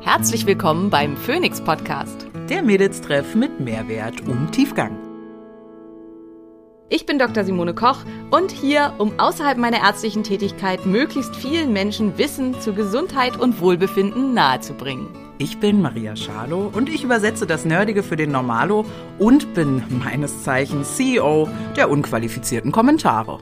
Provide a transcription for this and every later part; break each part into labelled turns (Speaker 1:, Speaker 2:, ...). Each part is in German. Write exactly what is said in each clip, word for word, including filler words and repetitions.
Speaker 1: Herzlich willkommen beim Phoenix Podcast.
Speaker 2: Der Mädels-Treff mit Mehrwert und Tiefgang.
Speaker 1: Ich bin Doktor Simone Koch und hier, um außerhalb meiner ärztlichen Tätigkeit möglichst vielen Menschen Wissen zu Gesundheit und Wohlbefinden nahezubringen.
Speaker 2: Ich bin Maria Schalow und ich übersetze das Nerdige für den Normalo und bin meines Zeichens C E O der unqualifizierten Kommentare.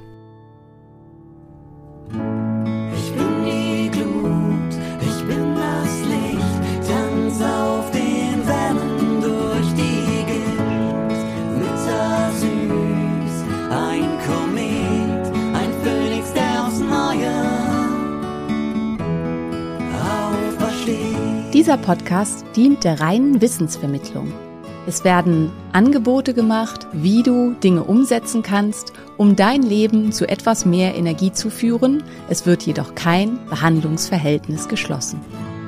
Speaker 3: Ich bin die Glut, ich bin das Licht, tanz auf den Wellen durch die Gilt. Mütter süß, ein Komet, ein Phönix, der aufs Neue aufersteht.
Speaker 4: Dieser Podcast dient der reinen Wissensvermittlung. Es werden Angebote gemacht, wie du Dinge umsetzen kannst, um dein Leben zu etwas mehr Energie zu führen. Es wird jedoch kein Behandlungsverhältnis geschlossen.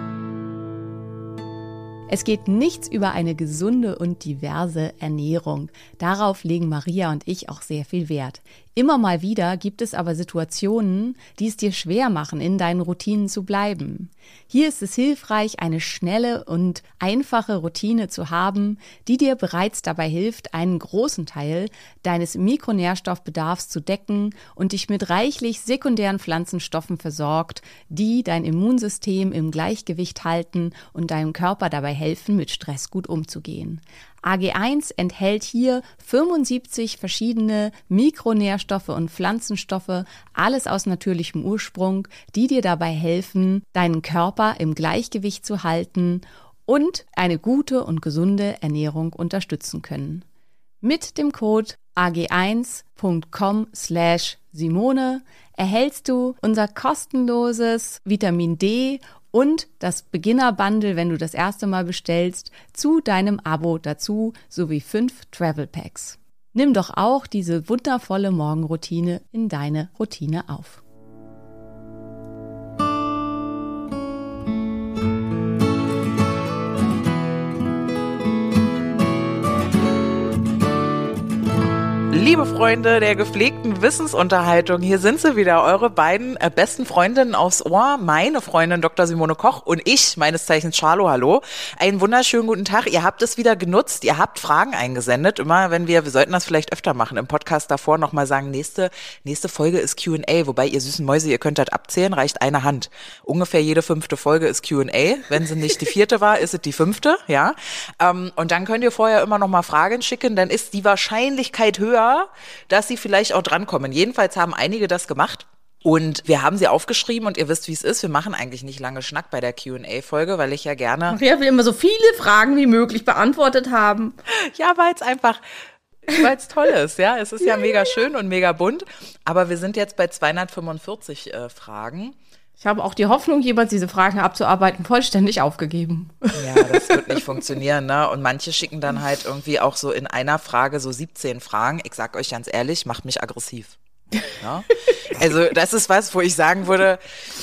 Speaker 4: Es geht nichts über eine gesunde und diverse Ernährung. Darauf legen Maria und ich auch sehr viel Wert. Immer mal wieder gibt es aber Situationen, die es dir schwer machen, in deinen Routinen zu bleiben. Hier ist es hilfreich, eine schnelle und einfache Routine zu haben, die dir bereits dabei hilft, einen großen Teil deines Mikronährstoffbedarfs zu decken und dich mit reichlich sekundären Pflanzenstoffen versorgt, die dein Immunsystem im Gleichgewicht halten und deinem Körper dabei helfen, mit Stress gut umzugehen. A G eins enthält hier fünfundsiebzig verschiedene Mikronährstoffe und Pflanzenstoffe, alles aus natürlichem Ursprung, die dir dabei helfen, deinen Körper im Gleichgewicht zu halten und eine gute und gesunde Ernährung unterstützen können. Mit dem Code a g eins punkt com slash Simone erhältst du unser kostenloses Vitamin D und das Beginner-Bundle, wenn du das erste Mal bestellst, zu deinem Abo dazu, sowie fünf Travel Packs. Nimm doch auch diese wundervolle Morgenroutine in deine Routine auf.
Speaker 2: Liebe Freunde der gepflegten Wissensunterhaltung, hier sind sie wieder, eure beiden äh, besten Freundinnen aufs Ohr, meine Freundin Doktor Simone Koch und ich, meines Zeichens Schalow, hallo. Einen wunderschönen guten Tag, ihr habt es wieder genutzt, ihr habt Fragen eingesendet, immer wenn wir, wir sollten das vielleicht öfter machen, im Podcast davor nochmal sagen, nächste, nächste Folge ist Q and A, wobei ihr süßen Mäuse, ihr könnt das abzählen, reicht eine Hand. Ungefähr jede fünfte Folge ist Q and A, wenn sie nicht die vierte war, ist es die fünfte, ja. Ähm, und dann könnt ihr vorher immer nochmal Fragen schicken, dann ist die Wahrscheinlichkeit höher, dass sie vielleicht auch drankommen. Jedenfalls haben einige das gemacht und wir haben sie aufgeschrieben und ihr wisst, wie es ist. Wir machen eigentlich nicht lange Schnack bei der Q and A-Folge, weil ich ja gerne...
Speaker 5: Maria will immer so viele Fragen wie möglich beantwortet haben.
Speaker 2: Ja, weil es einfach... Weil es toll ist, ja. Es ist ja, ja mega schön und mega bunt. Aber wir sind jetzt bei zweihundertfünfundvierzig äh, Fragen.
Speaker 5: Ich habe auch die Hoffnung, jemals diese Fragen abzuarbeiten, vollständig aufgegeben.
Speaker 2: Ja, das wird nicht funktionieren, ne? Und manche schicken dann halt irgendwie auch so in einer Frage so siebzehn Fragen. Ich sag euch ganz ehrlich, macht mich aggressiv. Ja? Also das ist was, wo ich sagen würde,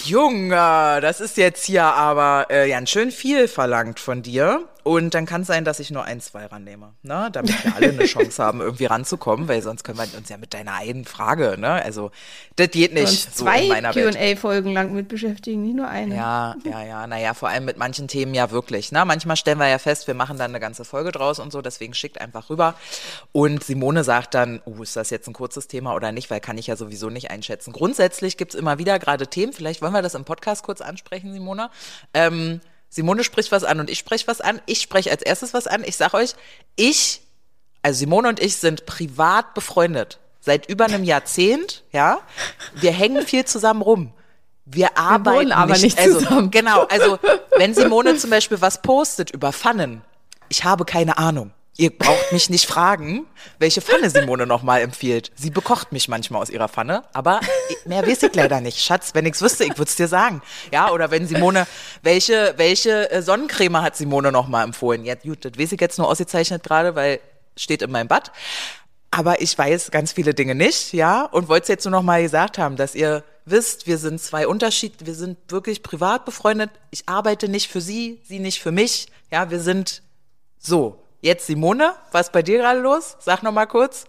Speaker 2: Junge, das ist jetzt hier aber äh, ganz schön viel verlangt von dir. Und dann kann es sein, dass ich nur ein, zwei rannehme, ne? Damit wir alle eine Chance haben, irgendwie ranzukommen, weil sonst können wir uns ja mit deiner einen Frage, ne? Also das geht nicht so in meiner Welt.
Speaker 5: Zwei Q and A-Folgen lang mit beschäftigen, nicht nur eine.
Speaker 2: Ja, ja, ja, naja, vor allem mit manchen Themen ja wirklich, ne? Manchmal stellen wir ja fest, wir machen dann eine ganze Folge draus und so, deswegen schickt einfach rüber. Und Simone sagt dann, oh, ist das jetzt ein kurzes Thema oder nicht, weil kann ich ja sowieso nicht einschätzen. Grundsätzlich gibt's immer wieder gerade Themen, vielleicht wollen wir das im Podcast kurz ansprechen, Simone. Ähm, Simone spricht was an und ich spreche was an. Ich spreche als erstes was an. Ich sag euch, ich, also Simone und ich sind privat befreundet. Seit über einem Jahrzehnt, ja. Wir hängen viel zusammen rum. Wir arbeiten
Speaker 5: wir wohnen aber
Speaker 2: nicht,
Speaker 5: nicht
Speaker 2: also,
Speaker 5: zusammen.
Speaker 2: Genau, also wenn Simone zum Beispiel was postet über Pfannen, ich habe keine Ahnung. Ihr braucht mich nicht fragen, welche Pfanne Simone nochmal empfiehlt. Sie bekocht mich manchmal aus ihrer Pfanne, aber mehr weiß ich leider nicht. Schatz, wenn ich's wüsste, ich würde es dir sagen. Ja, oder wenn Simone, welche welche Sonnencreme hat Simone nochmal empfohlen? Ja, gut, das weiß ich jetzt nur ausgezeichnet gerade, weil steht in meinem Bad. Aber ich weiß ganz viele Dinge nicht, ja, und wollte es jetzt nur nochmal gesagt haben, dass ihr wisst, wir sind zwei Unterschiede, wir sind wirklich privat befreundet. Ich arbeite nicht für sie, sie nicht für mich. Ja, wir sind so. Jetzt Simone, was ist bei dir gerade los? Sag noch mal kurz.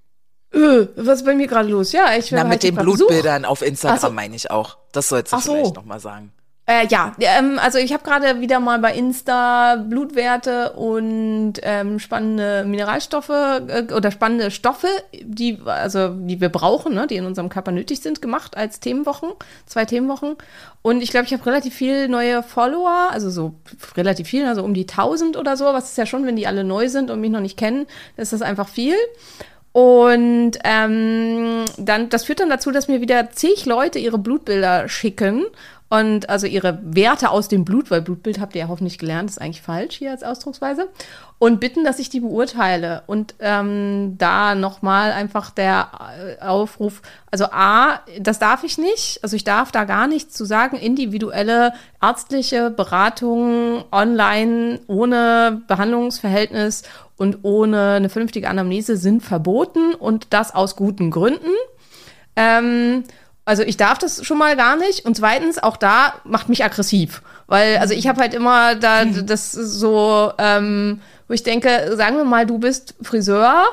Speaker 5: Äh, was ist bei mir gerade los? Ja, ich
Speaker 2: Na,
Speaker 5: halt
Speaker 2: mit den
Speaker 5: Besuch.
Speaker 2: Blutbildern auf Instagram
Speaker 5: so.
Speaker 2: meine ich auch. Das sollst du
Speaker 5: Ach so.
Speaker 2: vielleicht noch mal sagen.
Speaker 5: Äh, ja, ähm, also ich habe gerade wieder mal bei Insta Blutwerte und ähm, spannende Mineralstoffe äh, oder spannende Stoffe, die also die wir brauchen, ne, die in unserem Körper nötig sind, gemacht als Themenwochen, zwei Themenwochen. Und ich glaube, ich habe relativ viel neue Follower, also so relativ viel, also um die tausend oder so. Was ist ja schon, wenn die alle neu sind und mich noch nicht kennen, ist das einfach viel. Und ähm, dann, das führt dann dazu, dass mir wieder zig Leute ihre Blutbilder schicken und also ihre Werte aus dem Blut, weil Blutbild habt ihr ja hoffentlich gelernt, ist eigentlich falsch hier als Ausdrucksweise, und bitten, dass ich die beurteile. Und ähm, da nochmal einfach der Aufruf, also A, das darf ich nicht, also ich darf da gar nichts zu sagen, individuelle ärztliche Beratung online ohne Behandlungsverhältnis und ohne eine vernünftige Anamnese sind verboten und das aus guten Gründen. Ähm, also ich darf das schon mal gar nicht. Und zweitens, auch da macht mich aggressiv. Weil, also ich habe halt immer da das so, ähm, wo ich denke, sagen wir mal, du bist Friseur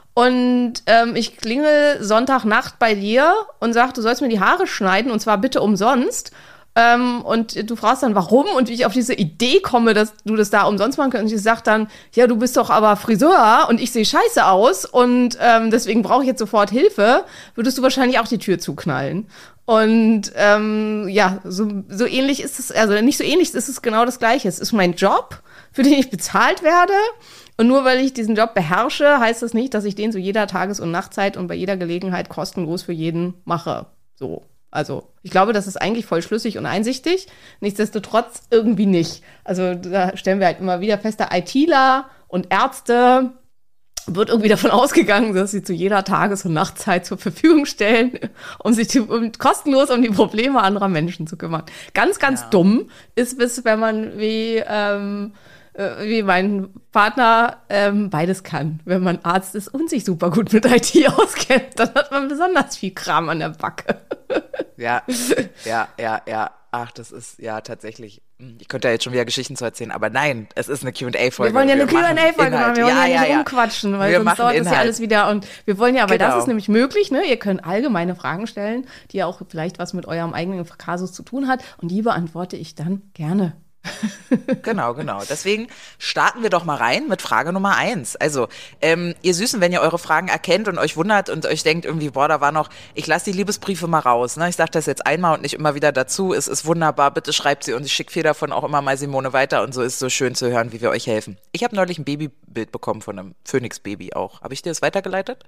Speaker 5: und ähm, ich klingel Sonntagnacht bei dir und sag, du sollst mir die Haare schneiden und zwar bitte umsonst. Ähm, und du fragst dann, warum und wie ich auf diese Idee komme, dass du das da umsonst machen kannst. Und ich sag dann, ja, du bist doch aber Friseur und ich sehe scheiße aus und ähm, deswegen brauche ich jetzt sofort Hilfe, würdest du wahrscheinlich auch die Tür zuknallen. Und ähm, ja, so, so ähnlich ist es, also nicht so ähnlich, es ist genau das Gleiche. Es ist mein Job, für den ich bezahlt werde. Und nur weil ich diesen Job beherrsche, heißt das nicht, dass ich den zu jeder Tages- und Nachtzeit und bei jeder Gelegenheit kostenlos für jeden mache. So. Also ich glaube, das ist eigentlich voll schlüssig und einsichtig. Nichtsdestotrotz irgendwie nicht. Also da stellen wir halt immer wieder fest, der ITler und Ärzte wird irgendwie davon ausgegangen, dass sie zu jeder Tages- und Nachtzeit zur Verfügung stellen, um sich zu, um, kostenlos um die Probleme anderer Menschen zu kümmern. Ganz, ganz ja. dumm ist es, wenn man wie... Ähm, wie mein Partner ähm, beides kann. Wenn man Arzt ist und sich super gut mit I T auskennt, dann hat man besonders viel Kram an der Backe.
Speaker 2: Ja, ja, ja, ja. Ach, das ist ja tatsächlich, ich könnte ja jetzt schon wieder Geschichten zu erzählen, aber nein, es ist eine Q and A-Folge.
Speaker 5: Wir wollen ja eine Q and A-Folge machen, wir wollen ja, ja nicht
Speaker 2: ja.
Speaker 5: rumquatschen, weil
Speaker 2: wir
Speaker 5: sonst dauert das ja alles wieder. Und wir wollen ja, weil genau. das ist nämlich möglich, ne? Ihr könnt allgemeine Fragen stellen, die ja auch vielleicht was mit eurem eigenen Kasus zu tun hat und die beantworte ich dann gerne.
Speaker 2: Genau, genau. Deswegen starten wir doch mal rein mit Frage Nummer eins. Also, ähm, ihr Süßen, wenn ihr eure Fragen erkennt und euch wundert und euch denkt irgendwie, boah, da war noch, ich lasse die Liebesbriefe mal raus. Ne? Ich sage das jetzt einmal und nicht immer wieder dazu. Es ist wunderbar, bitte schreibt sie und ich schicke viel davon auch immer mal Simone weiter und so ist es so schön zu hören, wie wir euch helfen. Ich habe neulich ein Babybild bekommen von einem Phönix-Baby auch. Habe ich dir das weitergeleitet?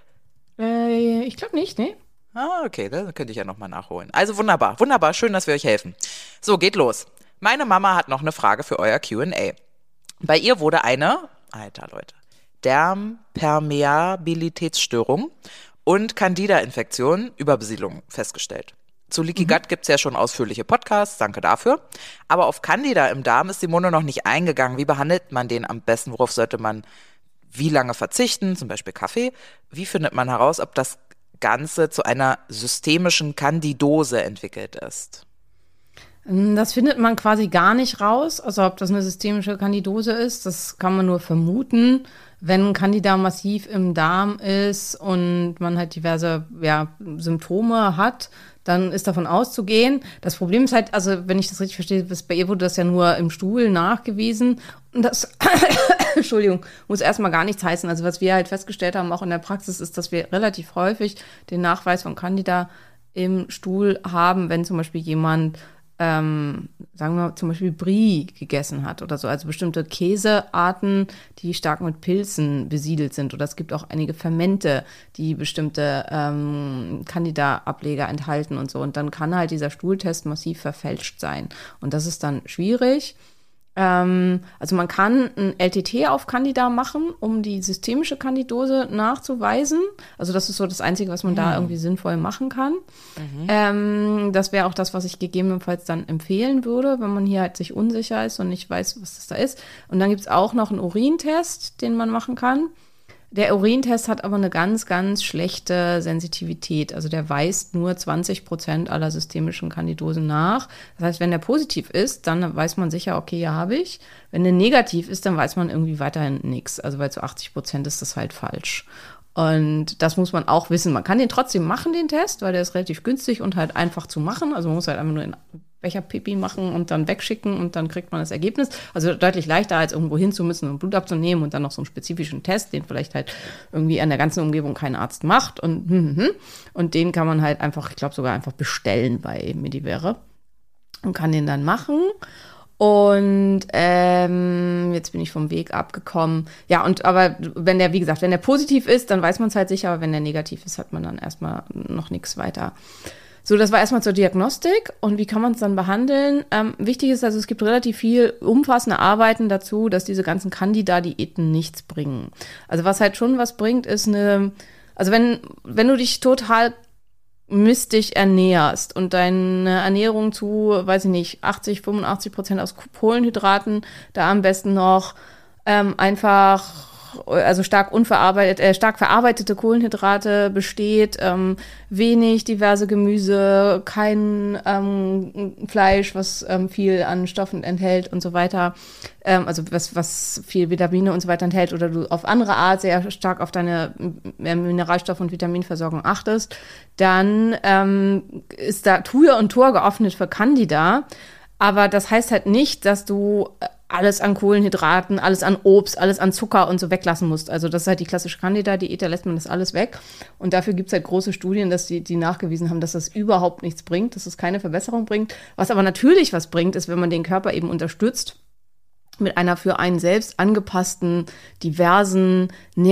Speaker 5: Äh, ich glaube nicht, ne?
Speaker 2: Ah, okay, das könnte ich ja nochmal nachholen. Also wunderbar, wunderbar, schön, dass wir euch helfen. So, geht los. Meine Mama hat noch eine Frage für euer Q and A. Bei ihr wurde eine, alter Leute, Darmpermeabilitätsstörung und Candida-Infektion, Überbesiedlung festgestellt. Zu Leaky mhm. Gut gibt es ja schon ausführliche Podcasts, danke dafür. Aber auf Candida im Darm ist Simone noch nicht eingegangen. Wie behandelt man den am besten? Worauf sollte man wie lange verzichten? Zum Beispiel Kaffee. Wie findet man heraus, ob das Ganze zu einer systemischen Candidose entwickelt ist?
Speaker 5: Das findet man quasi gar nicht raus, also ob das eine systemische Candidose ist, das kann man nur vermuten. Wenn Candida massiv im Darm ist und man halt diverse ja, Symptome hat, dann ist davon auszugehen. Das Problem ist halt, also wenn ich das richtig verstehe, bei ihr wurde das ja nur im Stuhl nachgewiesen. Und das, Entschuldigung, muss erstmal gar nichts heißen. Also was wir halt festgestellt haben, auch in der Praxis, ist, dass wir relativ häufig den Nachweis von Candida im Stuhl haben, wenn zum Beispiel jemand Ähm, sagen wir zum Beispiel Brie gegessen hat oder so, also bestimmte Käsearten, die stark mit Pilzen besiedelt sind. Oder es gibt auch einige Fermente, die bestimmte ähm, Candida-Ableger enthalten und so. Und dann kann halt dieser Stuhltest massiv verfälscht sein. Und das ist dann schwierig. Ähm, also man kann ein L T T auf Candida machen, um die systemische Candidose nachzuweisen. Also das ist so das Einzige, was man mhm. da irgendwie sinnvoll machen kann. Mhm. Ähm, das wäre auch das, was ich gegebenenfalls dann empfehlen würde, wenn man hier halt sich unsicher ist und nicht weiß, was das da ist. Und dann gibt es auch noch einen Urintest, den man machen kann. Der Urintest hat aber eine ganz, ganz schlechte Sensitivität. Also der weist nur zwanzig Prozent aller systemischen Candidosen nach. Das heißt, wenn der positiv ist, dann weiß man sicher, okay, ja, habe ich. Wenn der negativ ist, dann weiß man irgendwie weiterhin nichts. Also weil zu achtzig Prozent ist das halt falsch. Und das muss man auch wissen. Man kann den trotzdem machen, den Test, weil der ist relativ günstig und halt einfach zu machen. Also man muss halt einfach nur in Becher Pipi machen und dann wegschicken und dann kriegt man das Ergebnis. Also deutlich leichter, als irgendwo hin zu müssen und Blut abzunehmen und dann noch so einen spezifischen Test, den vielleicht halt irgendwie an der ganzen Umgebung kein Arzt macht. Und, hm, hm, und den kann man halt einfach, ich glaube sogar einfach bestellen bei Medivere und kann den dann machen. Und ähm, jetzt bin ich vom Weg abgekommen. Ja, und aber wenn der, wie gesagt, wenn der positiv ist, dann weiß man es halt sicher, aber wenn der negativ ist, hat man dann erstmal noch nichts weiter. So, das war erstmal zur Diagnostik. Und wie kann man es dann behandeln? Ähm, wichtig ist also, es gibt relativ viel umfassende Arbeiten dazu, dass diese ganzen Candida-Diäten nichts bringen. Also was halt schon was bringt, ist eine, also wenn, wenn du dich total mistig ernährst und deine Ernährung zu, weiß ich nicht, achtzig, fünfundachtzig Prozent aus Kohlenhydraten, da am besten noch ähm, einfach, also stark unverarbeitet, äh, stark verarbeitete Kohlenhydrate besteht, ähm, wenig diverse Gemüse, kein ähm, Fleisch, was ähm, viel an Stoffen enthält und so weiter, ähm, also was, was viel Vitamine und so weiter enthält, oder du auf andere Art sehr stark auf deine Mineralstoff- und Vitaminversorgung achtest, dann ähm, ist da Tür und Tor geöffnet für Candida. Aber das heißt halt nicht, dass du alles an Kohlenhydraten, alles an Obst, alles an Zucker und so weglassen musst. Also das ist halt die klassische Candida-Diät, da lässt man das alles weg. Und dafür gibt es halt große Studien, dass die, die nachgewiesen haben, dass das überhaupt nichts bringt, dass es keine Verbesserung bringt. Was aber natürlich was bringt, ist, wenn man den Körper eben unterstützt mit einer für einen selbst angepassten, diversen,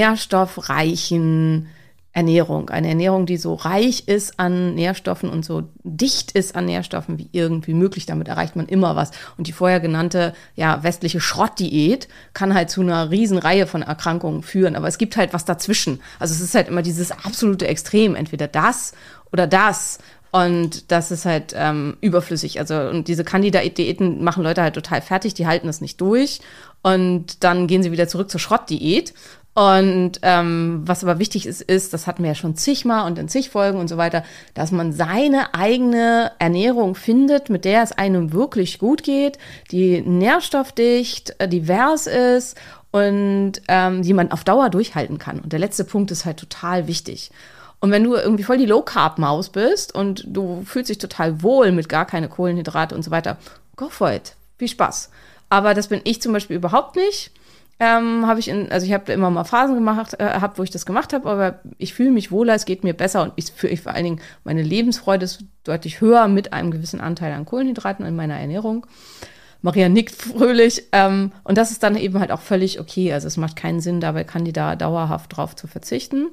Speaker 5: nährstoffreichen Ernährung. Eine Ernährung, die so reich ist an Nährstoffen und so dicht ist an Nährstoffen wie irgendwie möglich. Damit erreicht man immer was. Und die vorher genannte, ja, westliche Schrottdiät kann halt zu einer riesen Reihe von Erkrankungen führen. Aber es gibt halt was dazwischen. Also es ist halt immer dieses absolute Extrem. Entweder das oder das. Und das ist halt ähm, überflüssig. Also, und diese Candida-Diäten machen Leute halt total fertig. Die halten das nicht durch. Und dann gehen sie wieder zurück zur Schrottdiät. Und ähm, was aber wichtig ist, ist, das hatten wir ja schon zigmal und in zig Folgen und so weiter, dass man seine eigene Ernährung findet, mit der es einem wirklich gut geht, die nährstoffdicht, äh, divers ist und ähm, die man auf Dauer durchhalten kann. Und der letzte Punkt ist halt total wichtig. Und wenn du irgendwie voll die Low-Carb-Maus bist und du fühlst dich total wohl mit gar keine Kohlenhydrate und so weiter, go for it. Viel Spaß. Aber das bin ich zum Beispiel überhaupt nicht. Ähm, habe ich in, also ich habe immer mal Phasen gemacht, äh, hab, wo ich das gemacht habe, aber ich fühle mich wohler, es geht mir besser und ich fühle vor allen Dingen, meine Lebensfreude ist deutlich höher mit einem gewissen Anteil an Kohlenhydraten in meiner Ernährung. Maria nickt fröhlich ähm, und das ist dann eben halt auch völlig okay. Also es macht keinen Sinn, dabei Candida dauerhaft drauf zu verzichten.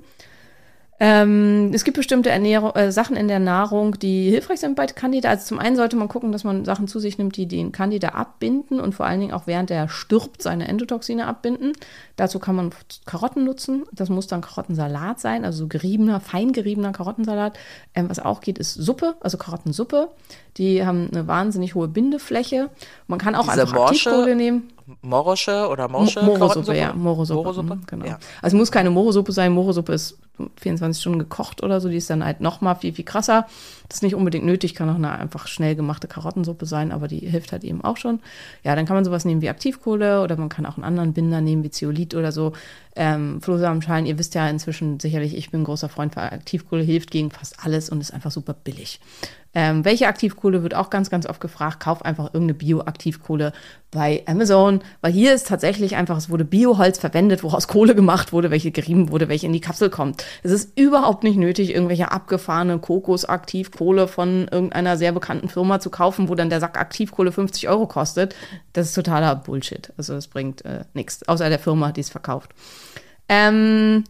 Speaker 5: Ähm, es gibt bestimmte Ernährung, äh, Sachen in der Nahrung, die hilfreich sind bei Candida. Also zum einen sollte man gucken, dass man Sachen zu sich nimmt, die den Candida abbinden und vor allen Dingen auch während er stirbt seine Endotoxine abbinden. Dazu kann man Karotten nutzen. Das muss dann Karottensalat sein, also geriebener, fein geriebener Karottensalat. Ähm, was auch geht, ist Suppe, also Karottensuppe. Die haben eine wahnsinnig hohe Bindefläche. Man kann auch
Speaker 2: Diese
Speaker 5: einfach
Speaker 2: Morsche,
Speaker 5: Aktivkohle nehmen.
Speaker 2: Morische oder Morsche?
Speaker 5: Morosuppe, ja. Morosuppe,
Speaker 2: Morosuppe?
Speaker 5: mhm, genau.
Speaker 2: Ja.
Speaker 5: Also es muss keine Morosuppe sein. Morosuppe ist vierundzwanzig Stunden gekocht oder so. Die ist dann halt noch mal viel, viel krasser. Das ist nicht unbedingt nötig. Kann auch eine einfach schnell gemachte Karottensuppe sein, aber die hilft halt eben auch schon. Ja, dann kann man sowas nehmen wie Aktivkohle oder man kann auch einen anderen Binder nehmen wie Zeolit oder so. Ähm, Flohsamenschalen, ihr wisst ja inzwischen sicherlich, ich bin ein großer Freund von Aktivkohle, hilft gegen fast alles und ist einfach super billig. Ähm, welche Aktivkohle wird auch ganz, ganz oft gefragt? Kauf einfach irgendeine Bio-Aktivkohle bei Amazon, weil hier ist tatsächlich einfach, es wurde Bioholz verwendet, woraus Kohle gemacht wurde, welche gerieben wurde, welche in die Kapsel kommt. Es ist überhaupt nicht nötig, irgendwelche abgefahrene Kokosaktivkohle von irgendeiner sehr bekannten Firma zu kaufen, wo dann der Sack Aktivkohle fünfzig Euro kostet. Das ist totaler Bullshit. Also das bringt äh, nichts, außer der Firma, die es verkauft. Ähm...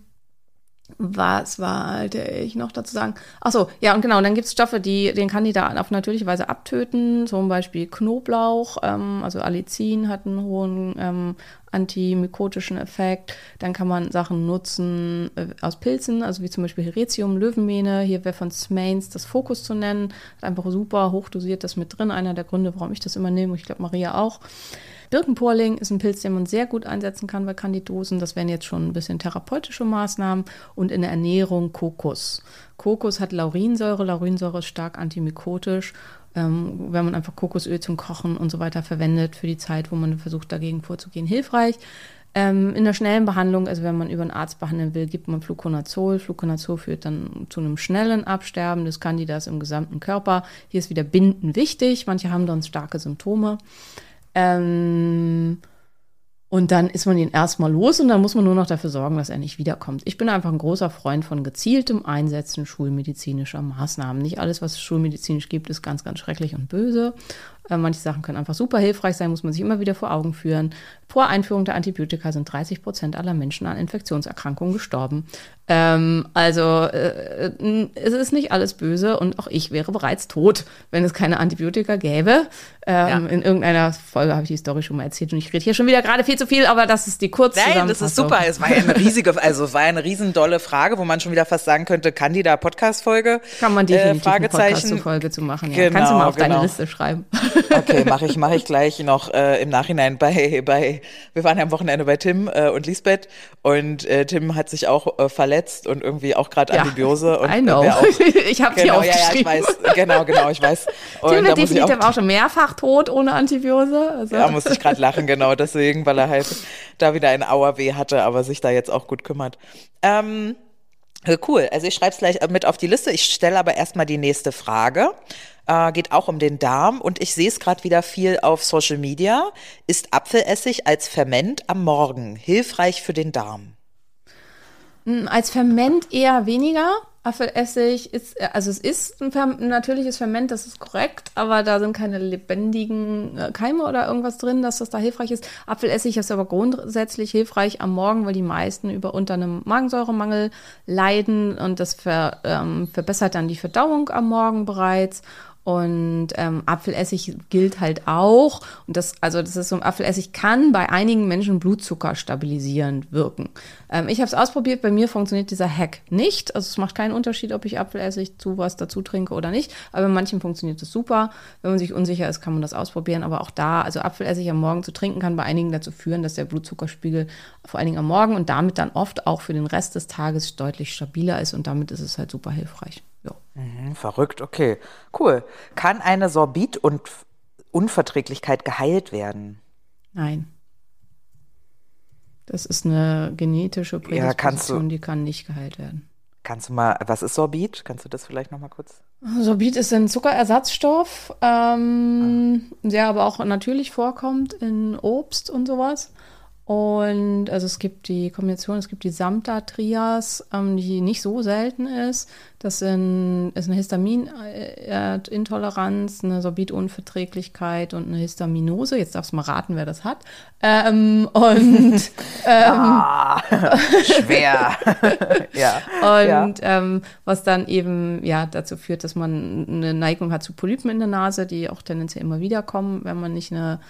Speaker 5: Was wollte ich noch dazu sagen? Ach so, ja, und genau, dann gibt es Stoffe, die den Candida auf natürliche Weise abtöten, zum Beispiel Knoblauch, ähm, also Allicin hat einen hohen ähm, antimykotischen Effekt. Dann kann man Sachen nutzen äh, aus Pilzen, also wie zum Beispiel Heretium, Löwenmähne. Hier wäre von Smains das Fokus zu nennen. Hat einfach super hochdosiert das mit drin. Einer der Gründe, warum ich das immer nehme. Ich glaube, Maria auch. Birkenporling ist ein Pilz, den man sehr gut einsetzen kann bei Candidosen. Das wären jetzt schon ein bisschen therapeutische Maßnahmen. Und in der Ernährung Kokos. Kokos hat Laurinsäure. Laurinsäure ist stark antimykotisch. Ähm, wenn man einfach Kokosöl zum Kochen und so weiter verwendet für die Zeit, wo man versucht, dagegen vorzugehen, hilfreich. Ähm, in der schnellen Behandlung, also wenn man über einen Arzt behandeln will, gibt man Fluconazol. Fluconazol führt dann zu einem schnellen Absterben des Candidas im gesamten Körper. Hier ist wieder Binden wichtig. Manche haben dann starke Symptome. Ähm, und dann ist man ihn erstmal los und dann muss man nur noch dafür sorgen, dass er nicht wiederkommt. Ich bin einfach ein großer Freund von gezieltem Einsetzen schulmedizinischer Maßnahmen. Nicht alles, was es schulmedizinisch gibt, ist ganz, ganz schrecklich und böse. Äh, manche Sachen können einfach super hilfreich sein, muss man sich immer wieder vor Augen führen. Vor Einführung der Antibiotika sind dreißig Prozent aller Menschen an Infektionserkrankungen gestorben. Ähm, also äh, es ist nicht alles böse und auch ich wäre bereits tot, wenn es keine Antibiotika gäbe. Ähm, ja. In irgendeiner Folge habe ich die Story schon mal erzählt und ich rede hier schon wieder gerade viel zu viel, aber das ist die Kurzzusammenfassung.
Speaker 2: Nein, das ist super. Es war ja eine riesige, also es war eine riesendolle Frage, wo man schon wieder fast sagen könnte, Candida-Podcast-Folge.
Speaker 5: Kann man definitiv
Speaker 2: äh,
Speaker 5: eine Podcast-Folge zu machen. Ja.
Speaker 2: Genau,
Speaker 5: Kannst du mal auf
Speaker 2: genau.
Speaker 5: deine Liste schreiben.
Speaker 2: Okay, mache ich, mach ich gleich noch äh, im Nachhinein bei, bei, wir waren ja am Wochenende bei Tim äh, und Lisbeth und äh, Tim hat sich auch äh, verletzt und irgendwie auch gerade
Speaker 5: Ja,
Speaker 2: Antibiose. Und,
Speaker 5: I know.
Speaker 2: Äh, auch,
Speaker 5: ich habe
Speaker 2: genau,
Speaker 5: die
Speaker 2: ja, ja, ich
Speaker 5: aufgeschrieben.
Speaker 2: weiß, genau, genau, ich weiß. Und
Speaker 5: Tim
Speaker 2: da
Speaker 5: wird
Speaker 2: muss ich
Speaker 5: definitiv
Speaker 2: auch,
Speaker 5: auch schon mehrfach tot ohne Antibiose. Also.
Speaker 2: Ja, musste ich gerade lachen, genau, deswegen, weil er halt da wieder ein Auerweh hatte, aber sich da jetzt auch gut kümmert. Ähm, cool, also ich schreibe es gleich mit auf die Liste. Ich stelle aber erstmal die nächste Frage. Äh, geht auch um den Darm und ich sehe es gerade wieder viel auf Social Media. Ist Apfelessig als Ferment am Morgen hilfreich für den Darm?
Speaker 5: Als Ferment eher weniger. Apfelessig ist, also es ist ein, Fer- ein natürliches Ferment, das ist korrekt, aber da sind keine lebendigen Keime oder irgendwas drin, dass das da hilfreich ist. Apfelessig ist aber grundsätzlich hilfreich am Morgen, weil die meisten über unter einem Magensäuremangel leiden und das ver, ähm, verbessert dann die Verdauung am Morgen bereits. Und ähm, Apfelessig gilt halt auch, und das, also das ist so, Apfelessig kann bei einigen Menschen Blutzucker stabilisierend wirken. Ähm, ich habe es ausprobiert, bei mir funktioniert dieser Hack nicht. Also es macht keinen Unterschied, ob ich Apfelessig zu was dazu trinke oder nicht. Aber bei manchen funktioniert das super. Wenn man sich unsicher ist, kann man das ausprobieren. Aber auch da, also Apfelessig am Morgen zu trinken, kann bei einigen dazu führen, dass der Blutzuckerspiegel vor allen Dingen am Morgen und damit dann oft auch für den Rest des Tages deutlich stabiler ist. Und damit ist es halt super hilfreich. Ja.
Speaker 2: Mhm, verrückt, okay. Cool. Kann eine Sorbit-Unverträglichkeit geheilt werden?
Speaker 5: Nein. Das ist eine genetische
Speaker 2: Ja, kannst
Speaker 5: Prädisposition,
Speaker 2: du-
Speaker 5: die kann nicht geheilt werden.
Speaker 2: Kannst du mal, was ist Sorbit? Kannst du das vielleicht nochmal kurz?
Speaker 5: Sorbit ist ein Zuckerersatzstoff, ähm, der aber auch natürlich vorkommt in Obst und sowas. Und also es gibt die Kombination, es gibt die Samta-Trias, ähm, die nicht so selten ist. Das sind, ist eine Histaminintoleranz, eine Sorbitunverträglichkeit und eine Histaminose. Jetzt darfst du mal raten, wer das hat. Ähm, und
Speaker 2: Ah, schwer. ja.
Speaker 5: Und ähm, was dann eben ja dazu führt, dass man eine Neigung hat zu Polypen in der Nase, die auch tendenziell immer wieder kommen, wenn man nicht eine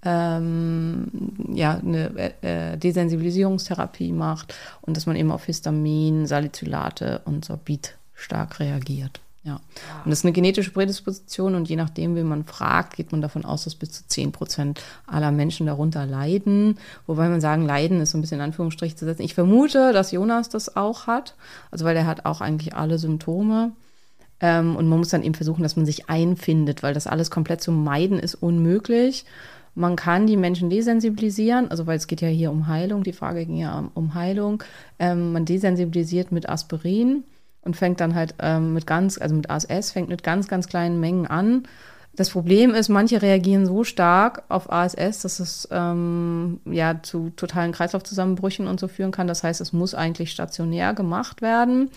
Speaker 5: ähm, ja, eine äh, Desensibilisierungstherapie macht und dass man eben auf Histamin, Salicylate und Sorbit stark reagiert. Ja. Und das ist eine genetische Prädisposition und je nachdem, wen man fragt, geht man davon aus, dass bis zu zehn Prozent aller Menschen darunter leiden. Wobei man sagen, leiden ist so ein bisschen in Anführungsstrich zu setzen. Ich vermute, dass Jonas das auch hat, also weil der hat auch eigentlich alle Symptome. Ähm, und man muss dann eben versuchen, dass man sich einfindet, weil das alles komplett zu meiden ist unmöglich. Man kann die Menschen desensibilisieren, also weil es geht ja hier um Heilung, die Frage ging ja um Heilung. Ähm, man desensibilisiert mit Aspirin und fängt dann halt ähm, mit ganz, also mit A S S, fängt mit ganz, ganz kleinen Mengen an. Das Problem ist, manche reagieren so stark auf A S S, dass es ähm, ja zu totalen Kreislaufzusammenbrüchen und so führen kann. Das heißt, es muss eigentlich stationär gemacht werden.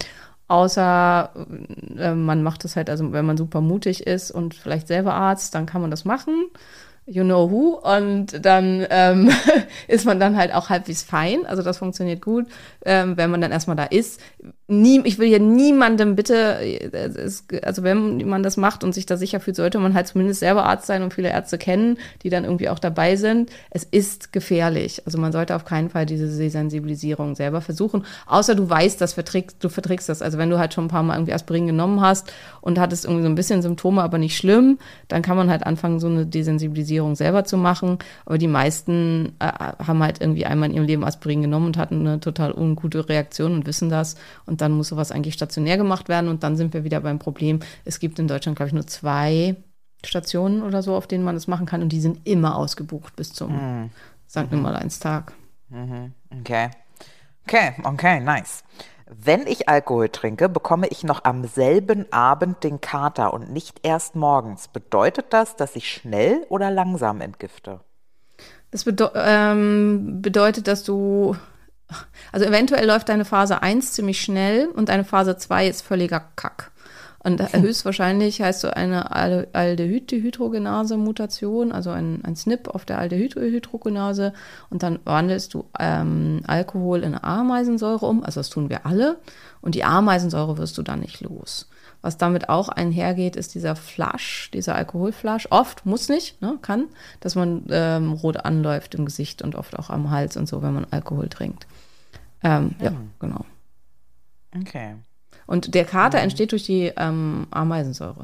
Speaker 5: Außer äh, man macht es halt, also wenn man super mutig ist und vielleicht selber Arzt, dann kann man das machen. You know who. Und dann ähm, ist man dann halt auch halbwegs fein. Also das funktioniert gut, ähm, wenn man dann erstmal da ist. Nie, ich will hier niemandem bitte, es, also wenn man das macht und sich da sicher fühlt, sollte man halt zumindest selber Arzt sein und viele Ärzte kennen, die dann irgendwie auch dabei sind. Es ist gefährlich. Also man sollte auf keinen Fall diese Desensibilisierung selber versuchen. Außer du weißt, dass verträgst, du verträgst das. Also wenn du halt schon ein paar Mal irgendwie Aspirin genommen hast und hattest irgendwie so ein bisschen Symptome, aber nicht schlimm, dann kann man halt anfangen, so eine Desensibilisierung selber zu machen. Aber die meisten äh, haben halt irgendwie einmal in ihrem Leben Aspirin genommen und hatten eine total ungute Reaktion und wissen das. Und dann muss sowas eigentlich stationär gemacht werden. Und dann sind wir wieder beim Problem. Es gibt in Deutschland, glaube ich, nur zwei Stationen oder so, auf denen man das machen kann. Und die sind immer ausgebucht bis zum
Speaker 2: Mhm.
Speaker 5: Sankt Nimmerleinstag.
Speaker 2: Okay. Okay, okay, nice. Wenn ich Alkohol trinke, bekomme ich noch am selben Abend den Kater und nicht erst morgens. Bedeutet das, dass ich schnell oder langsam entgifte?
Speaker 5: Das bedeu- ähm, bedeutet, dass du, also eventuell läuft deine Phase eins ziemlich schnell und deine Phase zwei ist völliger Kack. Und höchstwahrscheinlich heißt so eine Al- Aldehyd-Dehydrogenase-Mutation, also ein, ein S N P auf der Aldehyd-Dehydrogenase, und dann wandelst du ähm, Alkohol in Ameisensäure um, also das tun wir alle, und die Ameisensäure wirst du dann nicht los. Was damit auch einhergeht, ist dieser Flush, dieser Alkoholflush. Oft, muss nicht, ne, kann, dass man ähm, rot anläuft im Gesicht und oft auch am Hals und so, wenn man Alkohol trinkt. Ähm, ja, genau.
Speaker 2: Okay.
Speaker 5: Und der Kater entsteht durch die ähm, Ameisensäure.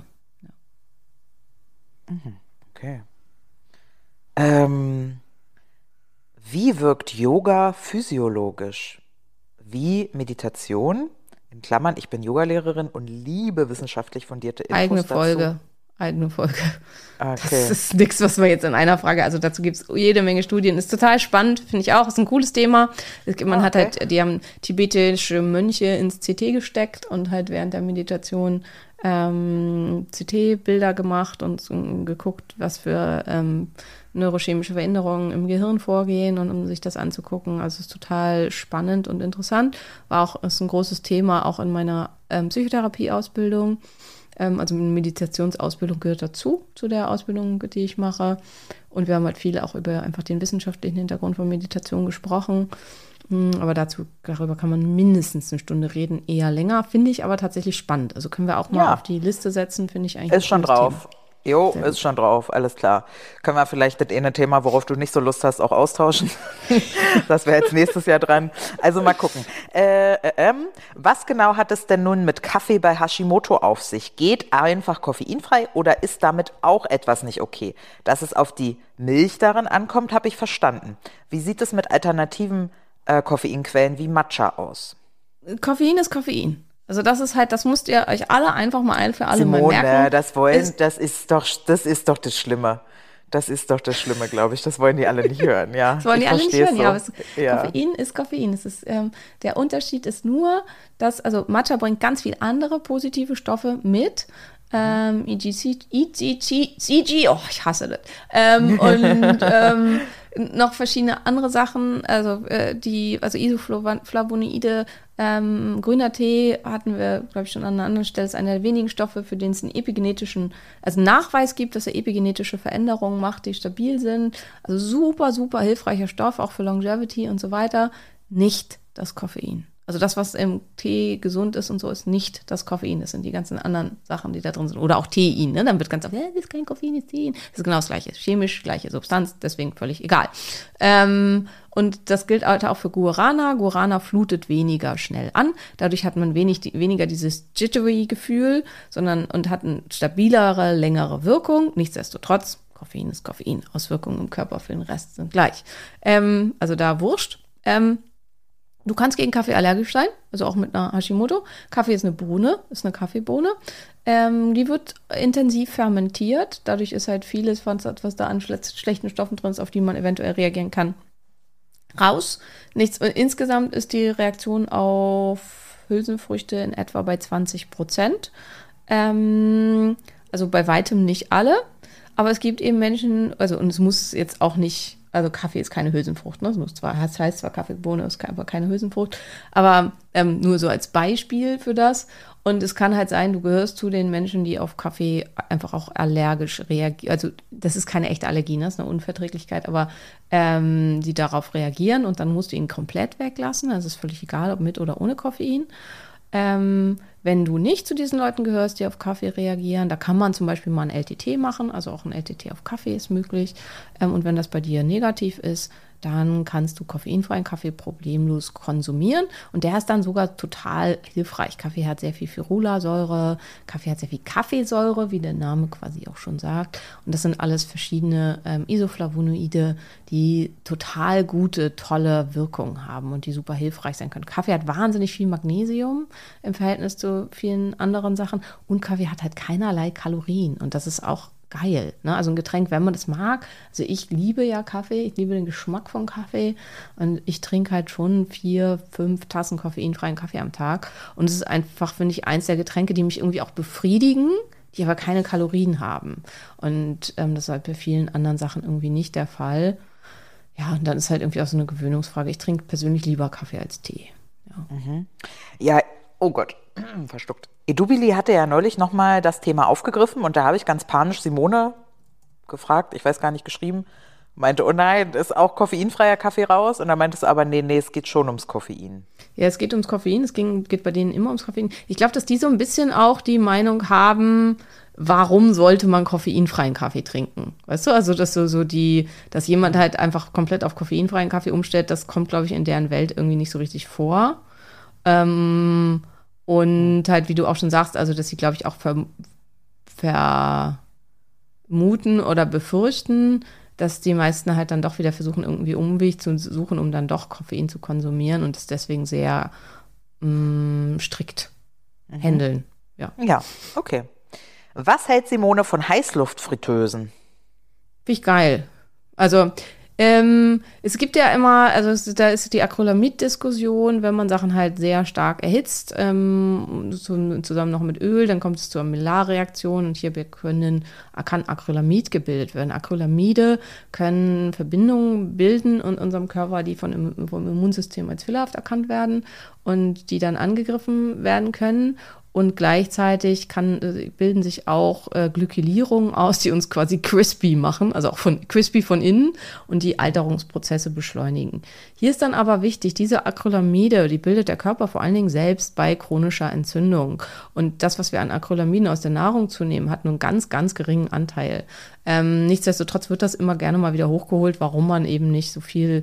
Speaker 2: Okay. Ähm, wie wirkt Yoga physiologisch? Wie Meditation? In Klammern, ich bin Yogalehrerin und liebe wissenschaftlich fundierte Infos
Speaker 5: Eigene
Speaker 2: dazu.
Speaker 5: Folge. Eigene Folge.
Speaker 2: Okay.
Speaker 5: Das ist nichts, was wir jetzt in einer Frage, also dazu gibt es jede Menge Studien. Ist total spannend, finde ich auch. Ist ein cooles Thema. Man
Speaker 2: Ah,
Speaker 5: hat
Speaker 2: okay.
Speaker 5: halt, die haben tibetische Mönche ins C T gesteckt und halt während der Meditation ähm, C T-Bilder gemacht und so geguckt, was für ähm, neurochemische Veränderungen im Gehirn vorgehen, und um sich das anzugucken. Also es ist total spannend und interessant. War auch, ist ein großes Thema auch in meiner ähm, Psychotherapie-Ausbildung. Ähm, also eine Meditationsausbildung gehört dazu, zu der Ausbildung, die ich mache. Und wir haben halt viel auch über einfach den wissenschaftlichen Hintergrund von Meditation gesprochen. Hm, Aber dazu, darüber kann man mindestens eine Stunde reden, eher länger. Finde ich aber tatsächlich spannend. Also können wir auch mal
Speaker 2: Ja.
Speaker 5: auf die Liste setzen, finde ich eigentlich
Speaker 2: Ist
Speaker 5: ein
Speaker 2: schon
Speaker 5: cooles
Speaker 2: drauf.
Speaker 5: Thema.
Speaker 2: Jo,
Speaker 5: Sehr
Speaker 2: ist schon drauf, alles klar. Können wir vielleicht das eine Thema, worauf du nicht so Lust hast, auch austauschen? Das wäre jetzt nächstes Jahr dran. Also mal gucken. Äh, äh, ähm, was genau hat es denn nun mit Kaffee bei Hashimoto auf sich? Geht einfach koffeinfrei oder ist damit auch etwas nicht okay? Dass es auf die Milch darin ankommt, habe ich verstanden. Wie sieht es mit alternativen äh, Koffeinquellen wie Matcha aus?
Speaker 5: Koffein ist Koffein. Also das ist halt, das müsst ihr euch alle einfach mal ein für alle mal
Speaker 2: Simone,
Speaker 5: merken.
Speaker 2: das wollen,
Speaker 5: Ist-
Speaker 2: das ist doch, das ist doch das Schlimme. Das ist doch das Schlimme, glaube ich. Das wollen die alle nicht hören, ja.
Speaker 5: Das wollen die
Speaker 2: Ich
Speaker 5: alle nicht
Speaker 2: versteh's
Speaker 5: hören,
Speaker 2: so.
Speaker 5: ja, aber es,
Speaker 2: Ja.
Speaker 5: Koffein ist Koffein. Es ist, ähm, der Unterschied ist nur, dass, also Matcha bringt ganz viel andere positive Stoffe mit. Ähm, E G C, E G C, C G, oh, ich hasse das. Ähm, und ähm, noch verschiedene andere Sachen, also äh, die, also Isoflavonoide, ähm, grüner Tee hatten wir, glaube ich, schon an einer anderen Stelle, ist einer der wenigen Stoffe, für den es einen epigenetischen, also einen Nachweis gibt, dass er epigenetische Veränderungen macht, die stabil sind. Also super, super hilfreicher Stoff, auch für Longevity und so weiter. Nicht das Koffein. Also das, was im Tee gesund ist und so, ist nicht das Koffein. Das sind die ganzen anderen Sachen, die da drin sind. Oder auch Tein, ne? Dann wird ganz oft, ja, das ist kein Koffein, das ist Tein. Das ist genau das Gleiche. Chemisch, gleiche Substanz, deswegen völlig egal. Ähm, und das gilt halt auch für Guarana. Guarana flutet weniger schnell an. Dadurch hat man wenig, weniger dieses Jittery-Gefühl, sondern und hat eine stabilere, längere Wirkung. Nichtsdestotrotz, Koffein ist Koffein. Auswirkungen im Körper für den Rest sind gleich. Ähm, also da wurscht. Ähm, Du kannst gegen Kaffee allergisch sein, also auch mit einer Hashimoto. Kaffee ist eine Bohne, ist eine Kaffeebohne. Ähm, die wird intensiv fermentiert. Dadurch ist halt vieles, was, was da an schle- schlechten Stoffen drin ist, auf die man eventuell reagieren kann, raus. Nichts. Insgesamt ist die Reaktion auf Hülsenfrüchte in etwa bei zwanzig Prozent. Ähm, also bei weitem nicht alle. Aber es gibt eben Menschen, also und es muss jetzt auch nicht, also Kaffee ist keine Hülsenfrucht, ne? Es muss zwar, das heißt zwar Kaffeebohne, ist aber keine Hülsenfrucht, aber ähm, nur so als Beispiel für das. Und es kann halt sein, du gehörst zu den Menschen, die auf Kaffee einfach auch allergisch reagieren. Also das ist keine echte Allergie, ne? Das ist eine Unverträglichkeit, aber ähm, die darauf reagieren und dann musst du ihn komplett weglassen. Also ist völlig egal, ob mit oder ohne Koffein. Ähm, wenn du nicht zu diesen Leuten gehörst, die auf Kaffee reagieren, da kann man zum Beispiel mal ein L T T machen, also auch ein L T T auf Kaffee ist möglich. Ähm, und wenn das bei dir negativ ist, dann kannst du koffeinfreien Kaffee problemlos konsumieren. Und der ist dann sogar total hilfreich. Kaffee hat sehr viel Ferulasäure, Kaffee hat sehr viel Kaffeesäure, wie der Name quasi auch schon sagt. Und das sind alles verschiedene ähm, Isoflavonoide, die total gute, tolle Wirkung haben und die super hilfreich sein können. Kaffee hat wahnsinnig viel Magnesium im Verhältnis zu vielen anderen Sachen. Und Kaffee hat halt keinerlei Kalorien. Und das ist auch geil. Ne? Also ein Getränk, wenn man das mag. Also ich liebe ja Kaffee, ich liebe den Geschmack von Kaffee und ich trinke halt schon vier, fünf Tassen koffeinfreien Kaffee am Tag. Und es ist einfach, finde ich, eins der Getränke, die mich irgendwie auch befriedigen, die aber keine Kalorien haben. Und ähm, das ist halt bei vielen anderen Sachen irgendwie nicht der Fall. Ja, und dann ist halt irgendwie auch so eine Gewöhnungsfrage. Ich trinke persönlich lieber Kaffee als Tee. Ja,
Speaker 2: Ja, oh Gott, verschluckt. Edubili hatte ja neulich nochmal das Thema aufgegriffen und da habe ich ganz panisch Simone gefragt, ich weiß gar nicht, geschrieben, meinte, oh nein, ist auch koffeinfreier Kaffee raus? Und dann meinte sie aber, nee, nee, es geht schon ums Koffein.
Speaker 5: ja es geht ums Koffein, es ging, geht bei denen immer ums Koffein. Ich glaube, dass die so ein bisschen auch die Meinung haben, warum sollte man koffeinfreien Kaffee trinken? Weißt du, also dass so, so die, dass jemand halt einfach komplett auf koffeinfreien Kaffee umstellt, das kommt, glaube ich, in deren Welt irgendwie nicht so richtig vor. Ähm, und halt, wie du auch schon sagst, also dass sie, glaube ich, auch ver, vermuten oder befürchten, dass die meisten halt dann doch wieder versuchen, irgendwie Umweg zu suchen, um dann doch Koffein zu konsumieren und es deswegen sehr mh, strikt handeln. Ja.
Speaker 2: Ja, okay. Was hält Simone von Heißluftfritteusen?
Speaker 5: Finde ich geil. Also, ähm, es gibt ja immer, also es, da ist die Acrylamid-Diskussion, wenn man Sachen halt sehr stark erhitzt, ähm, zu, zusammen noch mit Öl, dann kommt es zur Maillard-Reaktion und hier können, kann Acrylamid gebildet werden. Acrylamide können Verbindungen bilden in unserem Körper, die von, im- vom Immunsystem als fehlerhaft erkannt werden und die dann angegriffen werden können. Und gleichzeitig kann, äh, bilden sich auch äh, Glykylierungen aus, die uns quasi crispy machen, also auch von crispy von innen und die Alterungsprozesse beschleunigen. Hier ist dann aber wichtig, diese Acrylamide, die bildet der Körper vor allen Dingen selbst bei chronischer Entzündung. Und das, was wir an Acrylamiden aus der Nahrung zunehmen, hat nur einen ganz, ganz geringen Anteil. Ähm, nichtsdestotrotz wird das immer gerne mal wieder hochgeholt, warum man eben nicht so viel